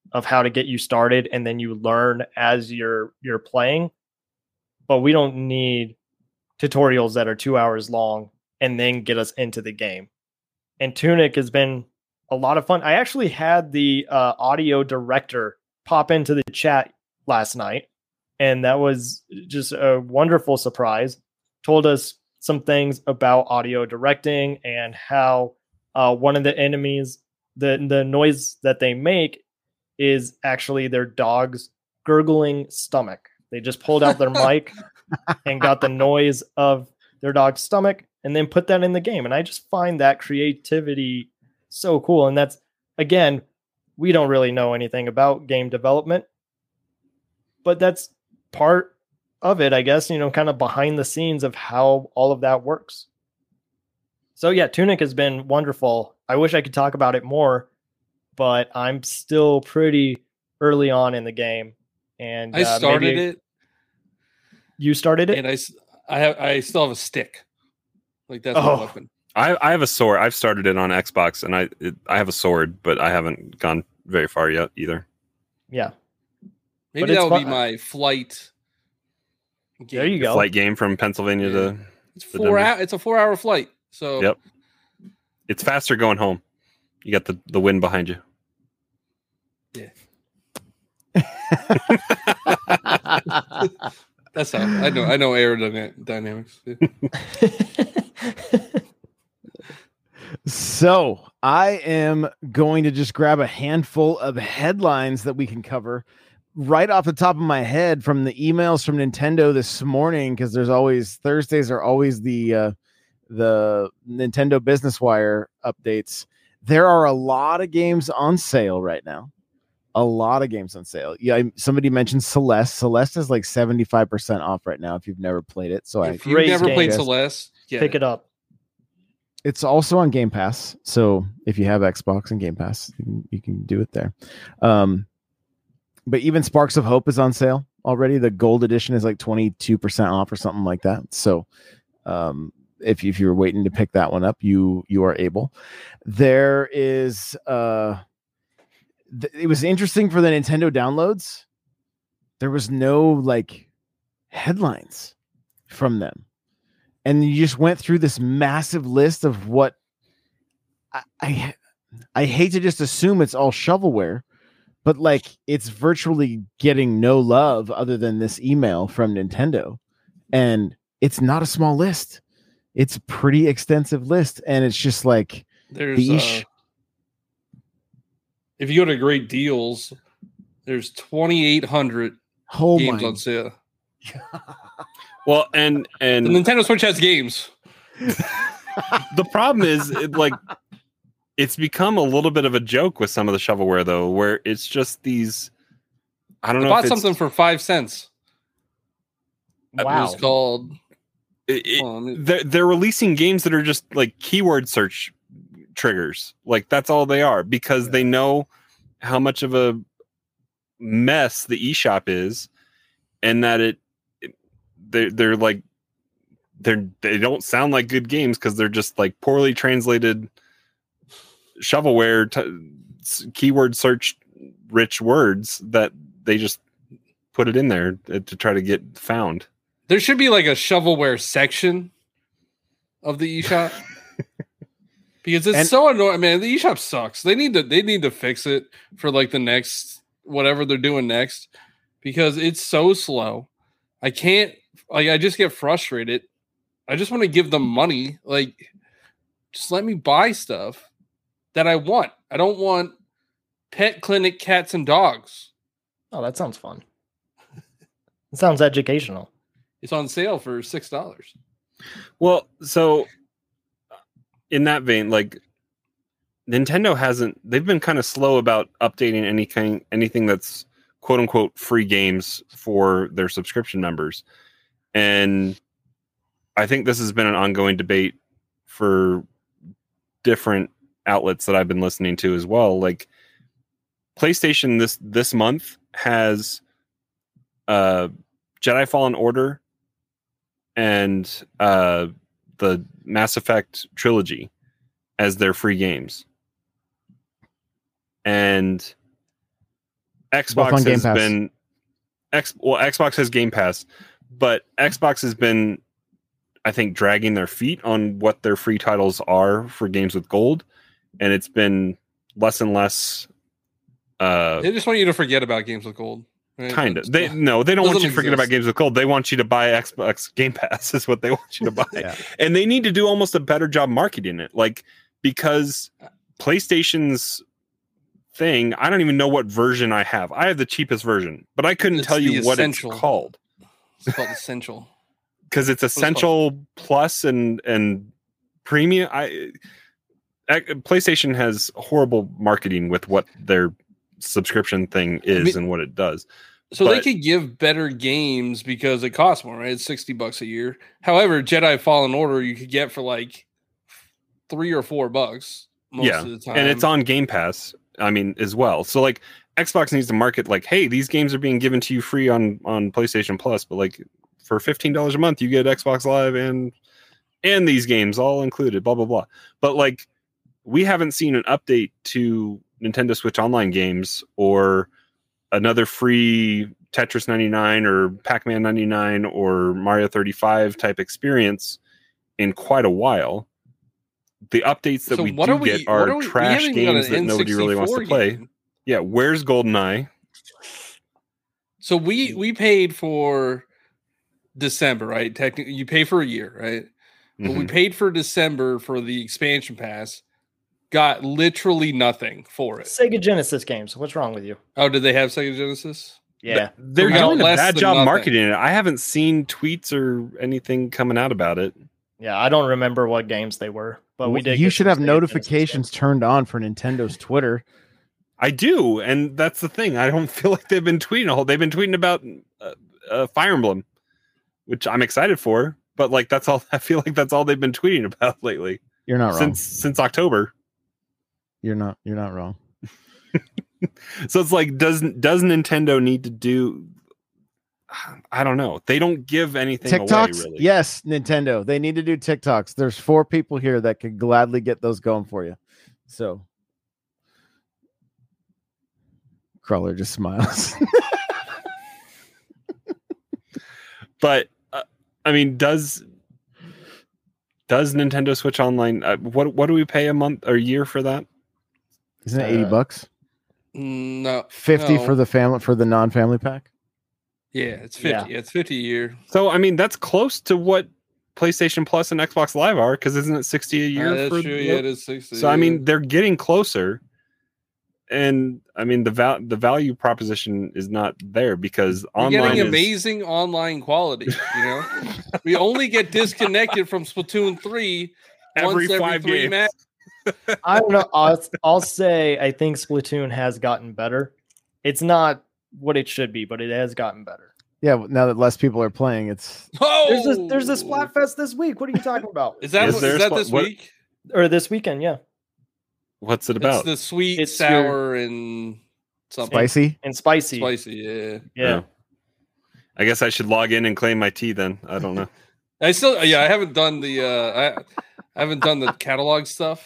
of how to get you started, and then you learn as you're you're playing. But we don't need tutorials that are two hours long and then get us into the game. And Tunic has been a lot of fun. I actually had the uh, audio director pop into the chat last night, and that was just a wonderful surprise. Told us some things about audio directing and how uh, one of the enemies, the the noise that they make is actually their dog's gurgling stomach. They just pulled out their mic and got the noise of their dog's stomach and then put that in the game. And I just find that creativity so cool. And that's, again, we don't really know anything about game development, but that's part of it, I guess, you know, kind of behind the scenes of how all of that works. So yeah, Tunic has been wonderful. I wish I could talk about it more, but I'm still pretty early on in the game. And I uh, started maybe it. You started it? And I, I, have, I still have a stick. Like that's my Oh. weapon. I, I have a sword. I've started it on Xbox, and I it, I have a sword, but I haven't gone very far yet either. Yeah. Maybe But it's that would be fun. my flight. Game. There you go. Flight game from Pennsylvania Yeah. to It's the four. Denver. Hour, it's a four-hour flight. So Yep. It's faster going home. You got the, the wind behind you. yeah, that's how I know. I know aerodynamics. Yeah. So I am going to just grab a handful of headlines that we can cover right off the top of my head from the emails from Nintendo this morning, because there's always Thursdays are always the uh, the Nintendo Business Wire updates. There are a lot of games on sale right now. A lot of games on sale. Yeah, I- somebody mentioned Celeste. Celeste is like seventy-five percent off right now if you've never played it. So If I you've Great never game. played Yes. Celeste, get Pick it. it up. It's also on Game Pass. So if you have Xbox and Game Pass, you can, you can do it there. Um, but even Sparks of Hope is on sale already. The gold edition is like twenty-two percent off or something like that. So um, if, if you're waiting to pick that one up, you, you are able. There is, uh, th- it was interesting for the Nintendo downloads. There was no like headlines from them. And you just went through this massive list of what I, I I hate to just assume it's all shovelware, but like it's virtually getting no love other than this email from Nintendo. And it's not a small list. It's a pretty extensive list. And it's just like There's the uh, ish- if you go to Great Deals, there's twenty-eight hundred oh games my on sale. Well, and and The Nintendo Switch has games. the problem is it, like it's become a little bit of a joke with some of the shovelware though, where it's just these I don't I know bought if it's, something for five cents. It Wow. was called. it, it- hold on, let me- they're, they're releasing games that are just like keyword search triggers. Like that's all they are, because they know how much of a mess the eShop is, and that it, it they're, they're like they're they don't sound like good games because they're just like poorly translated shovelware t- s- keyword search rich words that they just put it in there to to try to get found. There should be like a shovelware section of the eShop. Because it's And- so annoying, man. The eShop sucks. They need to they need to fix it for like the next whatever they're doing next, because it's so slow. I can't like I just get frustrated. I just want to give them money. Like, just let me buy stuff that I want. I don't want pet clinic cats and dogs. Oh, that sounds fun. It sounds educational. It's on sale for six dollars. Well, so in that vein, like Nintendo hasn't they've been kind of slow about updating anything anything that's quote unquote free games for their subscription members. And I think this has been an ongoing debate for different outlets that I've been listening to as well. Like PlayStation this this month has uh Jedi Fallen Order and uh the Mass Effect trilogy as their free games. And Xbox has been X. Well, Xbox has Game Pass, but Xbox has been, I think, dragging their feet on what their free titles are for games with gold, and it's been less and less. Uh, they just want you to forget about games with gold. Right? Kind of. They no, they don't want you to forget exist. about games with gold. They want you to buy Xbox Game Pass. Is what they want you to buy, Yeah. and they need to do almost a better job marketing it. Like because PlayStation's thing, I don't even know what version I have. I have the cheapest version, but I couldn't It's tell you the what essential. it's called. It's called Essential. Because it's Essential Plus and and Premium. I, I PlayStation has horrible marketing with what their subscription thing is I mean, and what it does. So but, they could give better games because it costs more, right? It's sixty bucks a year. However, Jedi Fallen Order you could get for like three or four bucks most yeah, of the time. And it's on Game Pass, I mean, as well. So like Xbox needs to market like, hey, these games are being given to you free on on PlayStation Plus, but like for fifteen dollars a month you get Xbox Live and and these games all included, blah blah blah. But like we haven't seen an update to Nintendo Switch Online games or another free Tetris ninety-nine or Pac-Man ninety-nine or Mario thirty-five type experience in quite a while. The updates that So we what do are we, get are, are we, trash we games that nobody really wants to play. Game. Yeah, where's GoldenEye? So we we paid for December, right? Technically, you pay for a year, right? But Mm-hmm. we paid for December for the expansion pass. Got literally nothing for it. Sega Genesis games. What's wrong with you? Oh, did they have Sega Genesis? Yeah, They're we got doing a less bad than job nothing. marketing it. I haven't seen tweets or anything coming out about it. yeah. I don't remember what games they were, but we did. You get should some have Sega notifications Genesis turned on for Nintendo's Twitter. I do, and that's the thing. I don't feel like they've been tweeting a whole. They've been tweeting about uh, uh, Fire Emblem, which I'm excited for. But like, that's all. I feel like that's all they've been tweeting about lately. You're not wrong. Since since October. You're not. You're not wrong. So it's like, does does Nintendo need to do? I don't know. They don't give anything TikToks, away, really. yes, Nintendo. They need to do TikToks. There's four people here that could gladly get those going for you. So, Crawler just smiles. But uh, I mean, does does Nintendo Switch Online? Uh, what what do we pay a month or a year for that? Isn't it eighty Uh, bucks? No, Fifty no. for the family for the non-family pack. Yeah, it's fifty. Yeah. It's fifty a year. So I mean, that's close to what PlayStation Plus and Xbox Live are, because isn't it sixty a year? Uh, that's for true. the- Yeah, it is sixty. So I yeah. mean, they're getting closer, and I mean the val- the value proposition is not there because we're online getting is, amazing online quality. You know, we only get disconnected from Splatoon three every once every five three games. matches. I don't know. I'll, I'll say I think Splatoon has gotten better. It's not what it should be, but it has gotten better. Yeah, well, now that less people are playing, it's Oh, There's a there's a Splatfest this week. What are you talking about? Is that Is is, there a that spot- this what- week? Or this weekend? Yeah, What's it It's about? the sweet, It's sour, and something spicy. and spicy. spicy. Yeah, Yeah. Oh. I guess I should log in and claim my tea then. I don't know. I still yeah I haven't done the uh, I I haven't done the catalog stuff.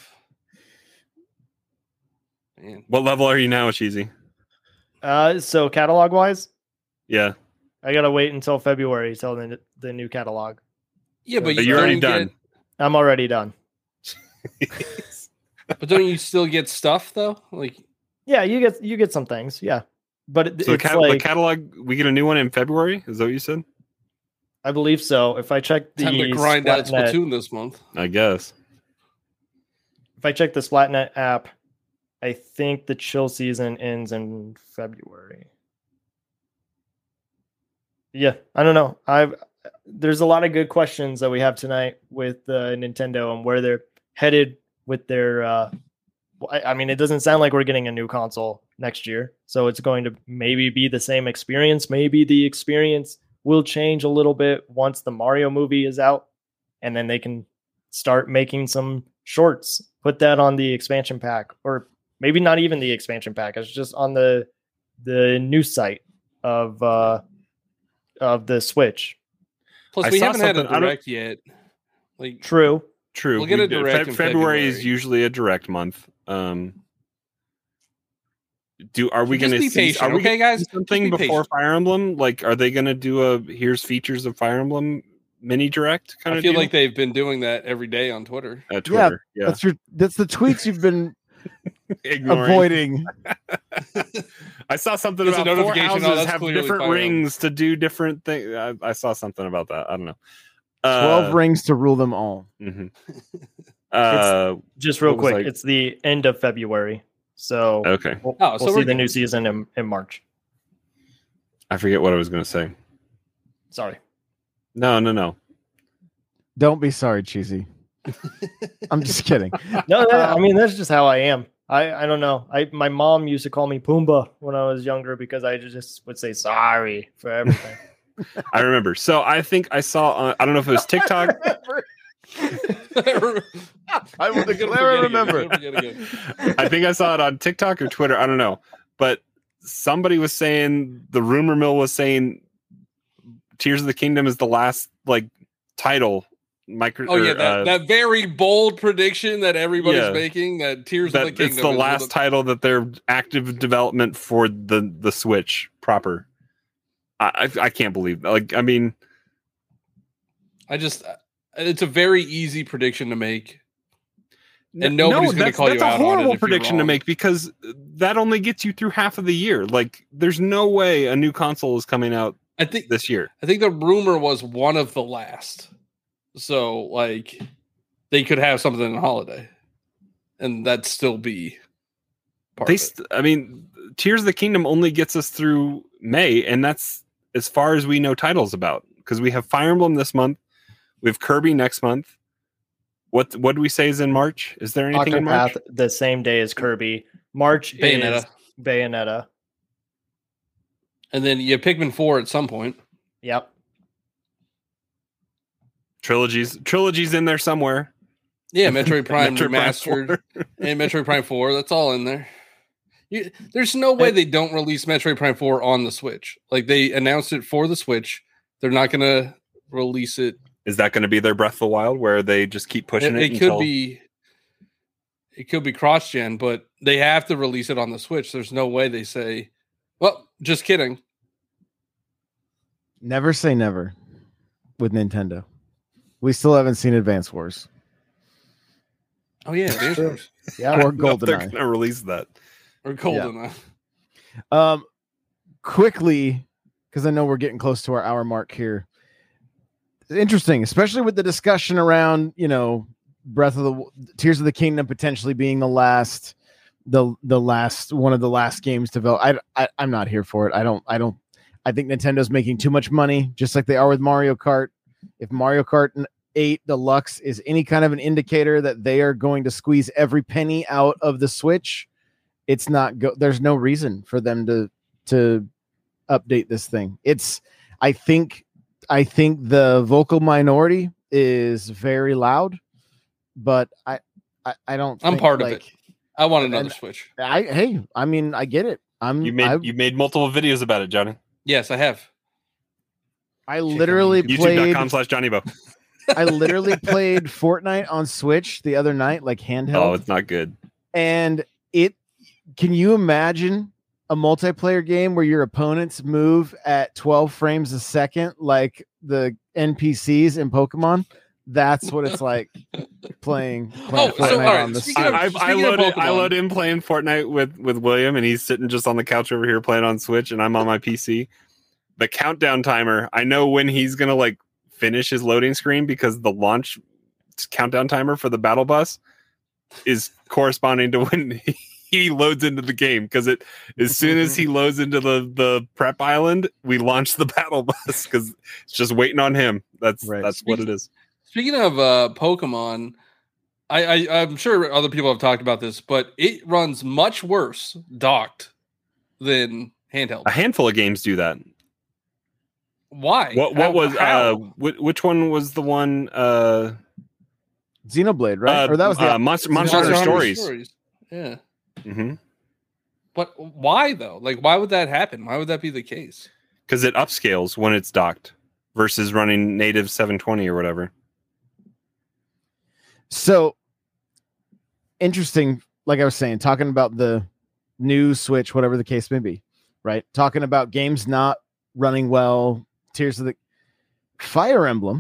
Man. What level are you now, Cheesy? Uh, so catalog wise, Yeah, I gotta wait until February till the the new catalog. Yeah, but but you you're already don't done. get- I'm already done. but don't you still get stuff though? Like Yeah, you get you get some things. Yeah, but it, So the, it's cat- the like catalog, we get a new one in February. Is that what you said? I believe so. If I check the time to grind out Splatnet- Splatoon this month. I guess. if I check the Splatnet app, I think the chill season ends in February. Yeah, I don't know. I've there's a lot of good questions that we have tonight with uh, Nintendo and where they're headed with their. Uh, I, I mean, it doesn't sound like we're getting a new console next year, so it's going to maybe be the same experience. Maybe the experience will change a little bit once the Mario movie is out, and then they can start making some shorts. Put that on the expansion pack, or maybe not even the expansion pack. It's just on the the new site of uh, of the Switch. Plus, I we saw haven't had a something- I don't- direct yet. Like True. True. We'll get a We- direct Fe- in February is February. usually a direct month. Um, do are we going to be see? patient, Are we okay, guys? something be before patient. Fire Emblem? Like, are they going to do a here's features of Fire Emblem mini direct kind I of? feel deal? like they've been doing that every day on Twitter. At Twitter, yeah, That's your that's the tweets you've been Ignoring. avoiding. I saw something It's a about four notification. Oh, houses that's have clearly different Fire rings to do different things. I, I saw something about that. I don't know. Twelve Uh, rings to rule them all. mhm. Uh, Just real What was quick, I- it's the end of February, so okay, we'll, Oh, so we'll we're see the good. new season in, in March. I forget what I was going to say. Sorry. No, no, no. Don't be sorry, Cheesy. I'm just kidding. No, that, I mean that's just how I am. I, I don't know. I my mom used to call me Pumbaa when I was younger because I just would say sorry for everything. I remember. So I think I saw. On, I don't know if it was TikTok. I will You're gonna declare forget I again. remember. You're gonna forget again. I think I saw it on TikTok or Twitter. I don't know, but somebody was saying the rumor mill was saying Tears of the Kingdom is the last like title. Micro. Oh yeah, or, that, uh, that very bold prediction that everybody's Yeah. making that Tears that of the Kingdom it's the is last one of- title that they're active development for the the Switch proper. I I, I can't believe that. Like I mean, I just it's a very easy prediction to make. And no, nobody's gonna that's, call that's you a out on it horrible if you're prediction to wrong. make because that only gets you through half of the year. Like there's no way a new console is coming out I think this year. I think the rumor was one of the last. So like they could have something in the holiday. And that'd still be part They, of it. st- I mean, Tears of the Kingdom only gets us through May, and that's as far as we know titles about. Because we have Fire Emblem this month, we have Kirby next month. What what do we say is in March? Is there anything in March? Octopath the same day as Kirby. March Bayonetta. is Bayonetta. And then you have Pikmin four at some point. Yep. Trilogies, trilogies in there somewhere. Yeah, Metroid Prime Metroid Prime Remastered and Metroid Prime four. That's all in there. You, there's no way they don't release Metroid Prime four on the Switch. Like they announced it for the Switch. They're not going to release it. Is that going to be their Breath of the Wild, where they just keep pushing It, it? it until... could be. It could be cross gen, but they have to release it on the Switch. There's no way they say, "Well, just kidding." Never say never with Nintendo. We still haven't seen Advance Wars Oh yeah, Advance Wars Yeah. or They're going GoldenEye. to release that. or GoldenEye. Um, quickly, because I know we're getting close to our hour mark here. It's interesting, especially with the discussion around, you know, Breath of the Tears of the Kingdom potentially being the last, the the last one of the last games developed. I, I I'm not here for it. I don't I don't. I think Nintendo's making too much money, just like they are with Mario Kart. If Mario Kart eight Deluxe is any kind of an indicator that they are going to squeeze every penny out of the Switch, it's not go there's no reason for them to to update this thing. It's I think I think the vocal minority is very loud, but I I, I don't I'm think, part of like, it. I want another and- Switch. I hey, I mean I get it. I'm You made I, you made multiple videos about it, Johnny. Yes, I have. I literally YouTube played dot com slash Johnny Bo. I literally played Fortnite on Switch the other night, like handheld. Oh, it's not good. And it can you imagine a multiplayer game where your opponents move at twelve frames a second like the N P Cs in Pokemon? That's what it's like playing, playing Oh, so, Fortnite all right, on the speaking I, of- I, I speaking of loaded I Pokemon- loaded in playing Fortnite with with William, and he's sitting just on the couch over here playing on Switch, and I'm on my P C. The countdown timer, I know when he's gonna like finish his loading screen because the launch countdown timer for the battle bus is corresponding to when he, he loads into the game. Because it as soon as he loads into the the prep island, we launch the battle bus because it's just waiting on him. That's Right. that's what it is. Speaking of uh, Pokemon, I, I I'm sure other people have talked about this, but it runs much worse docked than handheld. A handful of games do that. Why? What what How- was uh how? wh- which one was the one uh Xenoblade, right? uh, or that was the uh, Monster Monster Hunter Stories. Yeah, Mm-hmm. but why though? Like, why would that happen? Why would that be the case? Because it upscales when it's docked versus running native seven twenty or whatever. So interesting, like I was saying, talking about the new Switch, whatever the case may be, right? Talking about games not running well, Tears of the Fire Emblem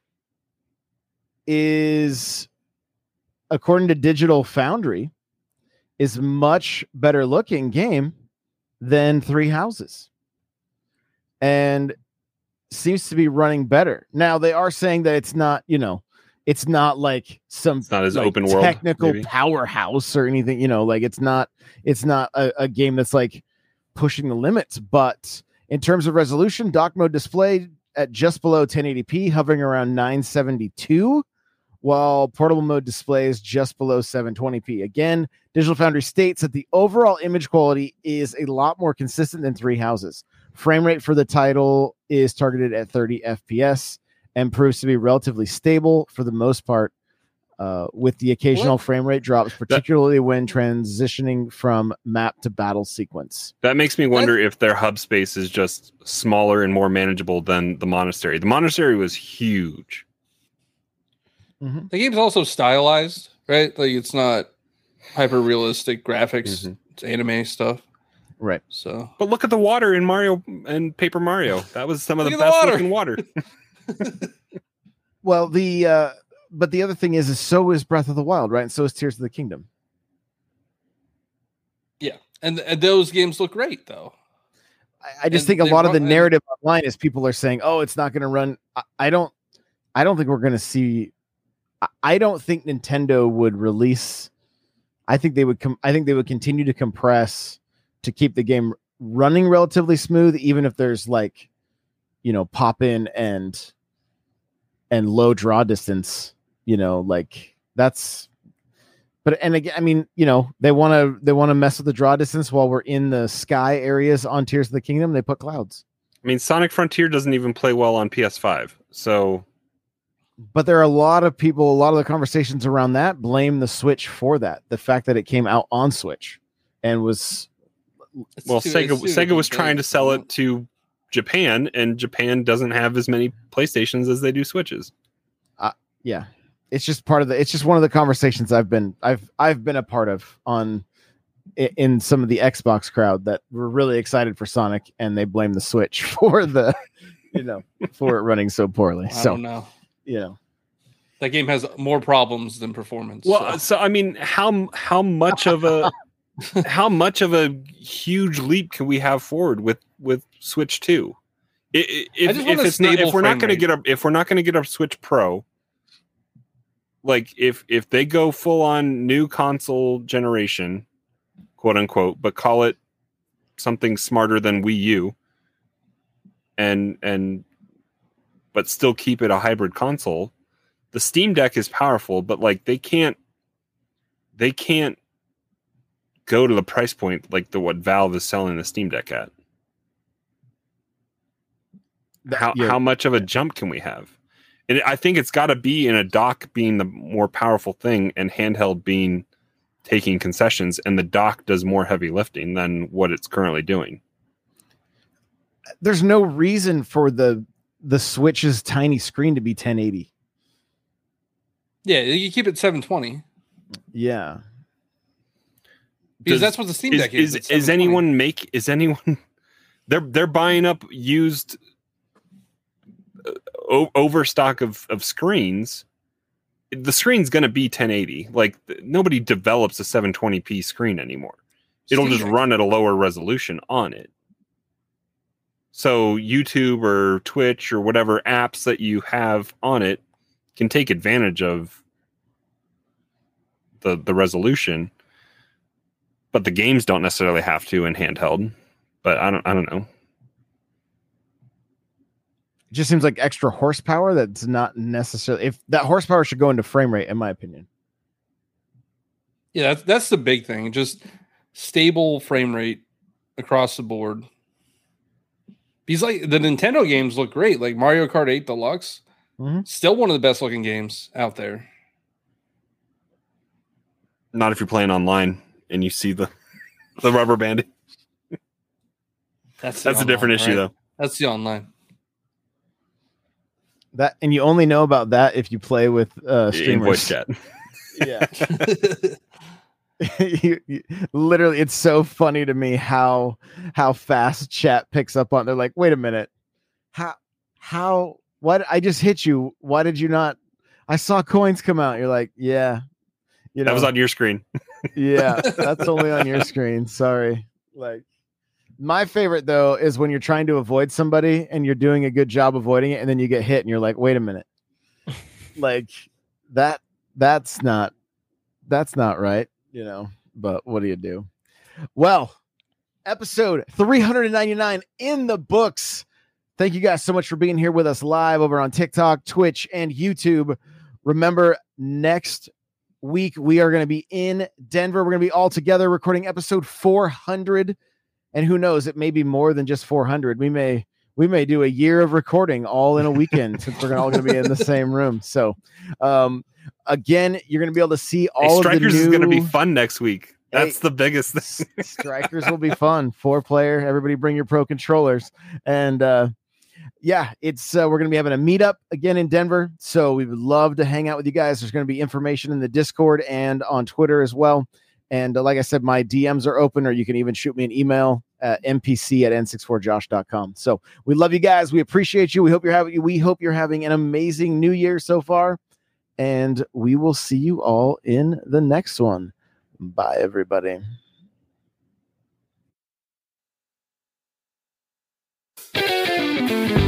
is, according to Digital Foundry, is much better looking game than Three Houses, and seems to be running better. Now they are saying that it's not, you know, it's not like some it's not as like open world technical maybe. powerhouse or anything, you know, like it's not it's not a, a game that's like pushing the limits. But in terms of resolution, dock mode displayed at just below ten eighty p, hovering around nine seventy-two, while portable mode displays just below seven twenty p. Again, Digital Foundry states that the overall image quality is a lot more consistent than Three Houses. Frame rate for the title is targeted at thirty F P S and proves to be relatively stable for the most part, uh, with the occasional what? frame rate drops, particularly that, when transitioning from map to battle sequence. That makes me wonder that, if their hub space is just smaller and more manageable than the Monastery. The Monastery was huge. Mm-hmm. The game's also stylized, right? Like it's not hyper realistic graphics. Mm-hmm. It's anime stuff. Right. So, but look at the water in Mario and Paper Mario. That was some of the best the looking water. Well, the uh, but the other thing is, is so is Breath of the Wild, right? And so is Tears of the Kingdom. Yeah, and, and those games look great, though. I, I just and think a lot run, of the narrative and, online is people are saying, "Oh, it's not going to run." I, I don't. I don't think we're going to see. I, I don't think Nintendo would release. I think they would. Com- I think they would continue to compress to keep the game running relatively smooth, even if there's like, you know, pop in and and low draw distance, you know, like that's, but, and again, I mean, you know, they want to, they want to mess with the draw distance while we're in the sky areas on Tears of the Kingdom. They put clouds. I mean, Sonic Frontier doesn't even play well on P S five. So, but there are a lot of people, a lot of the conversations around that blame the Switch for that. The fact that it came out on Switch and was, It's well, too, Sega Sega was trying to sell it to Japan, and Japan doesn't have as many PlayStations as they do Switches. Uh, yeah, it's just part of the. It's just one of the conversations I've been I've I've been a part of on in some of the Xbox crowd that were really excited for Sonic, and they blame the Switch for the you know for it running so poorly. I so don't know. You know, that game has more problems than performance. Well, so, so I mean, how how much of a how much of a huge leap can we have forward with, with Switch two? If, if, if it's not, if we're not going to get a, if we're not going to get a Switch Pro, like if, if they go full on new console generation, quote unquote, but call it something smarter than Wii U and, and, but still keep it a hybrid console, the Steam Deck is powerful, but like they can't, they can't, go to the price point like the what Valve is selling the Steam Deck at. How yeah. how much of a jump can we have? And I think it's got to be in a dock being the more powerful thing and handheld being taking concessions, and the dock does more heavy lifting than what it's currently doing. There's no reason for the the Switch's tiny screen to be ten eighty. Yeah, you keep it seven twenty. Yeah. Because Does, that's what the Steam Deck is. Is, is anyone make? Is anyone? They're they're buying up used uh, o- overstock of of screens. The screen's going to be ten eighty. Like nobody develops a seven twenty p screen anymore. It'll Steam just Deck. Run at a lower resolution on it. So YouTube or Twitch or whatever apps that you have on it can take advantage of the the resolution. But the games don't necessarily have to in handheld. But I don't I don't know. It just seems like extra horsepower that's not necessarily, if that horsepower should go into frame rate, in my opinion. Yeah, that's that's the big thing. Just stable frame rate across the board. Because like the Nintendo games look great. Like Mario Kart eight Deluxe. Mm-hmm. Still one of the best looking games out there. Not if you're playing online. And you see the the rubber banding. That's that's online, a different issue, right? Though. That's the online. That and you only know about that if you play with uh, streamers. In voice chat. Yeah. you, you, literally, it's so funny to me how how fast chat picks up on. They're like, wait a minute, how how what? I just hit you. Why did you not? I saw coins come out. You're like, yeah, you know, that was on your screen. Yeah, that's only on your screen. Sorry. Like, my favorite though is when you're trying to avoid somebody and you're doing a good job avoiding it, and then you get hit, and you're like, wait a minute, like that. That's not. That's not right. You know, but what do you do? Well, episode three ninety-nine in the books. Thank you guys so much for being here with us live over on TikTok, Twitch, and YouTube. Remember, next week we are going to be in Denver. We're going to be all together recording episode four hundred. And who knows, it may be more than just four hundred. We may we may do a year of recording all in a weekend since we're all going to be in the same room. So, um, again, you're going to be able to see all hey, of the Strikers new... is going to be fun next week. That's hey, the biggest thing. Strikers will be fun. Four player. Everybody bring your pro controllers. And uh, yeah, it's uh, we're going to be having a meetup again in Denver. So we would love to hang out with you guys. There's going to be information in the Discord and on Twitter as well. And uh, like I said, my D Ms are open, or you can even shoot me an email at m p c at n six four josh dot com. So we love you guys. We appreciate you. We hope you're having we hope you're having an amazing new year so far. And we will see you all in the next one. Bye, everybody. Thank you.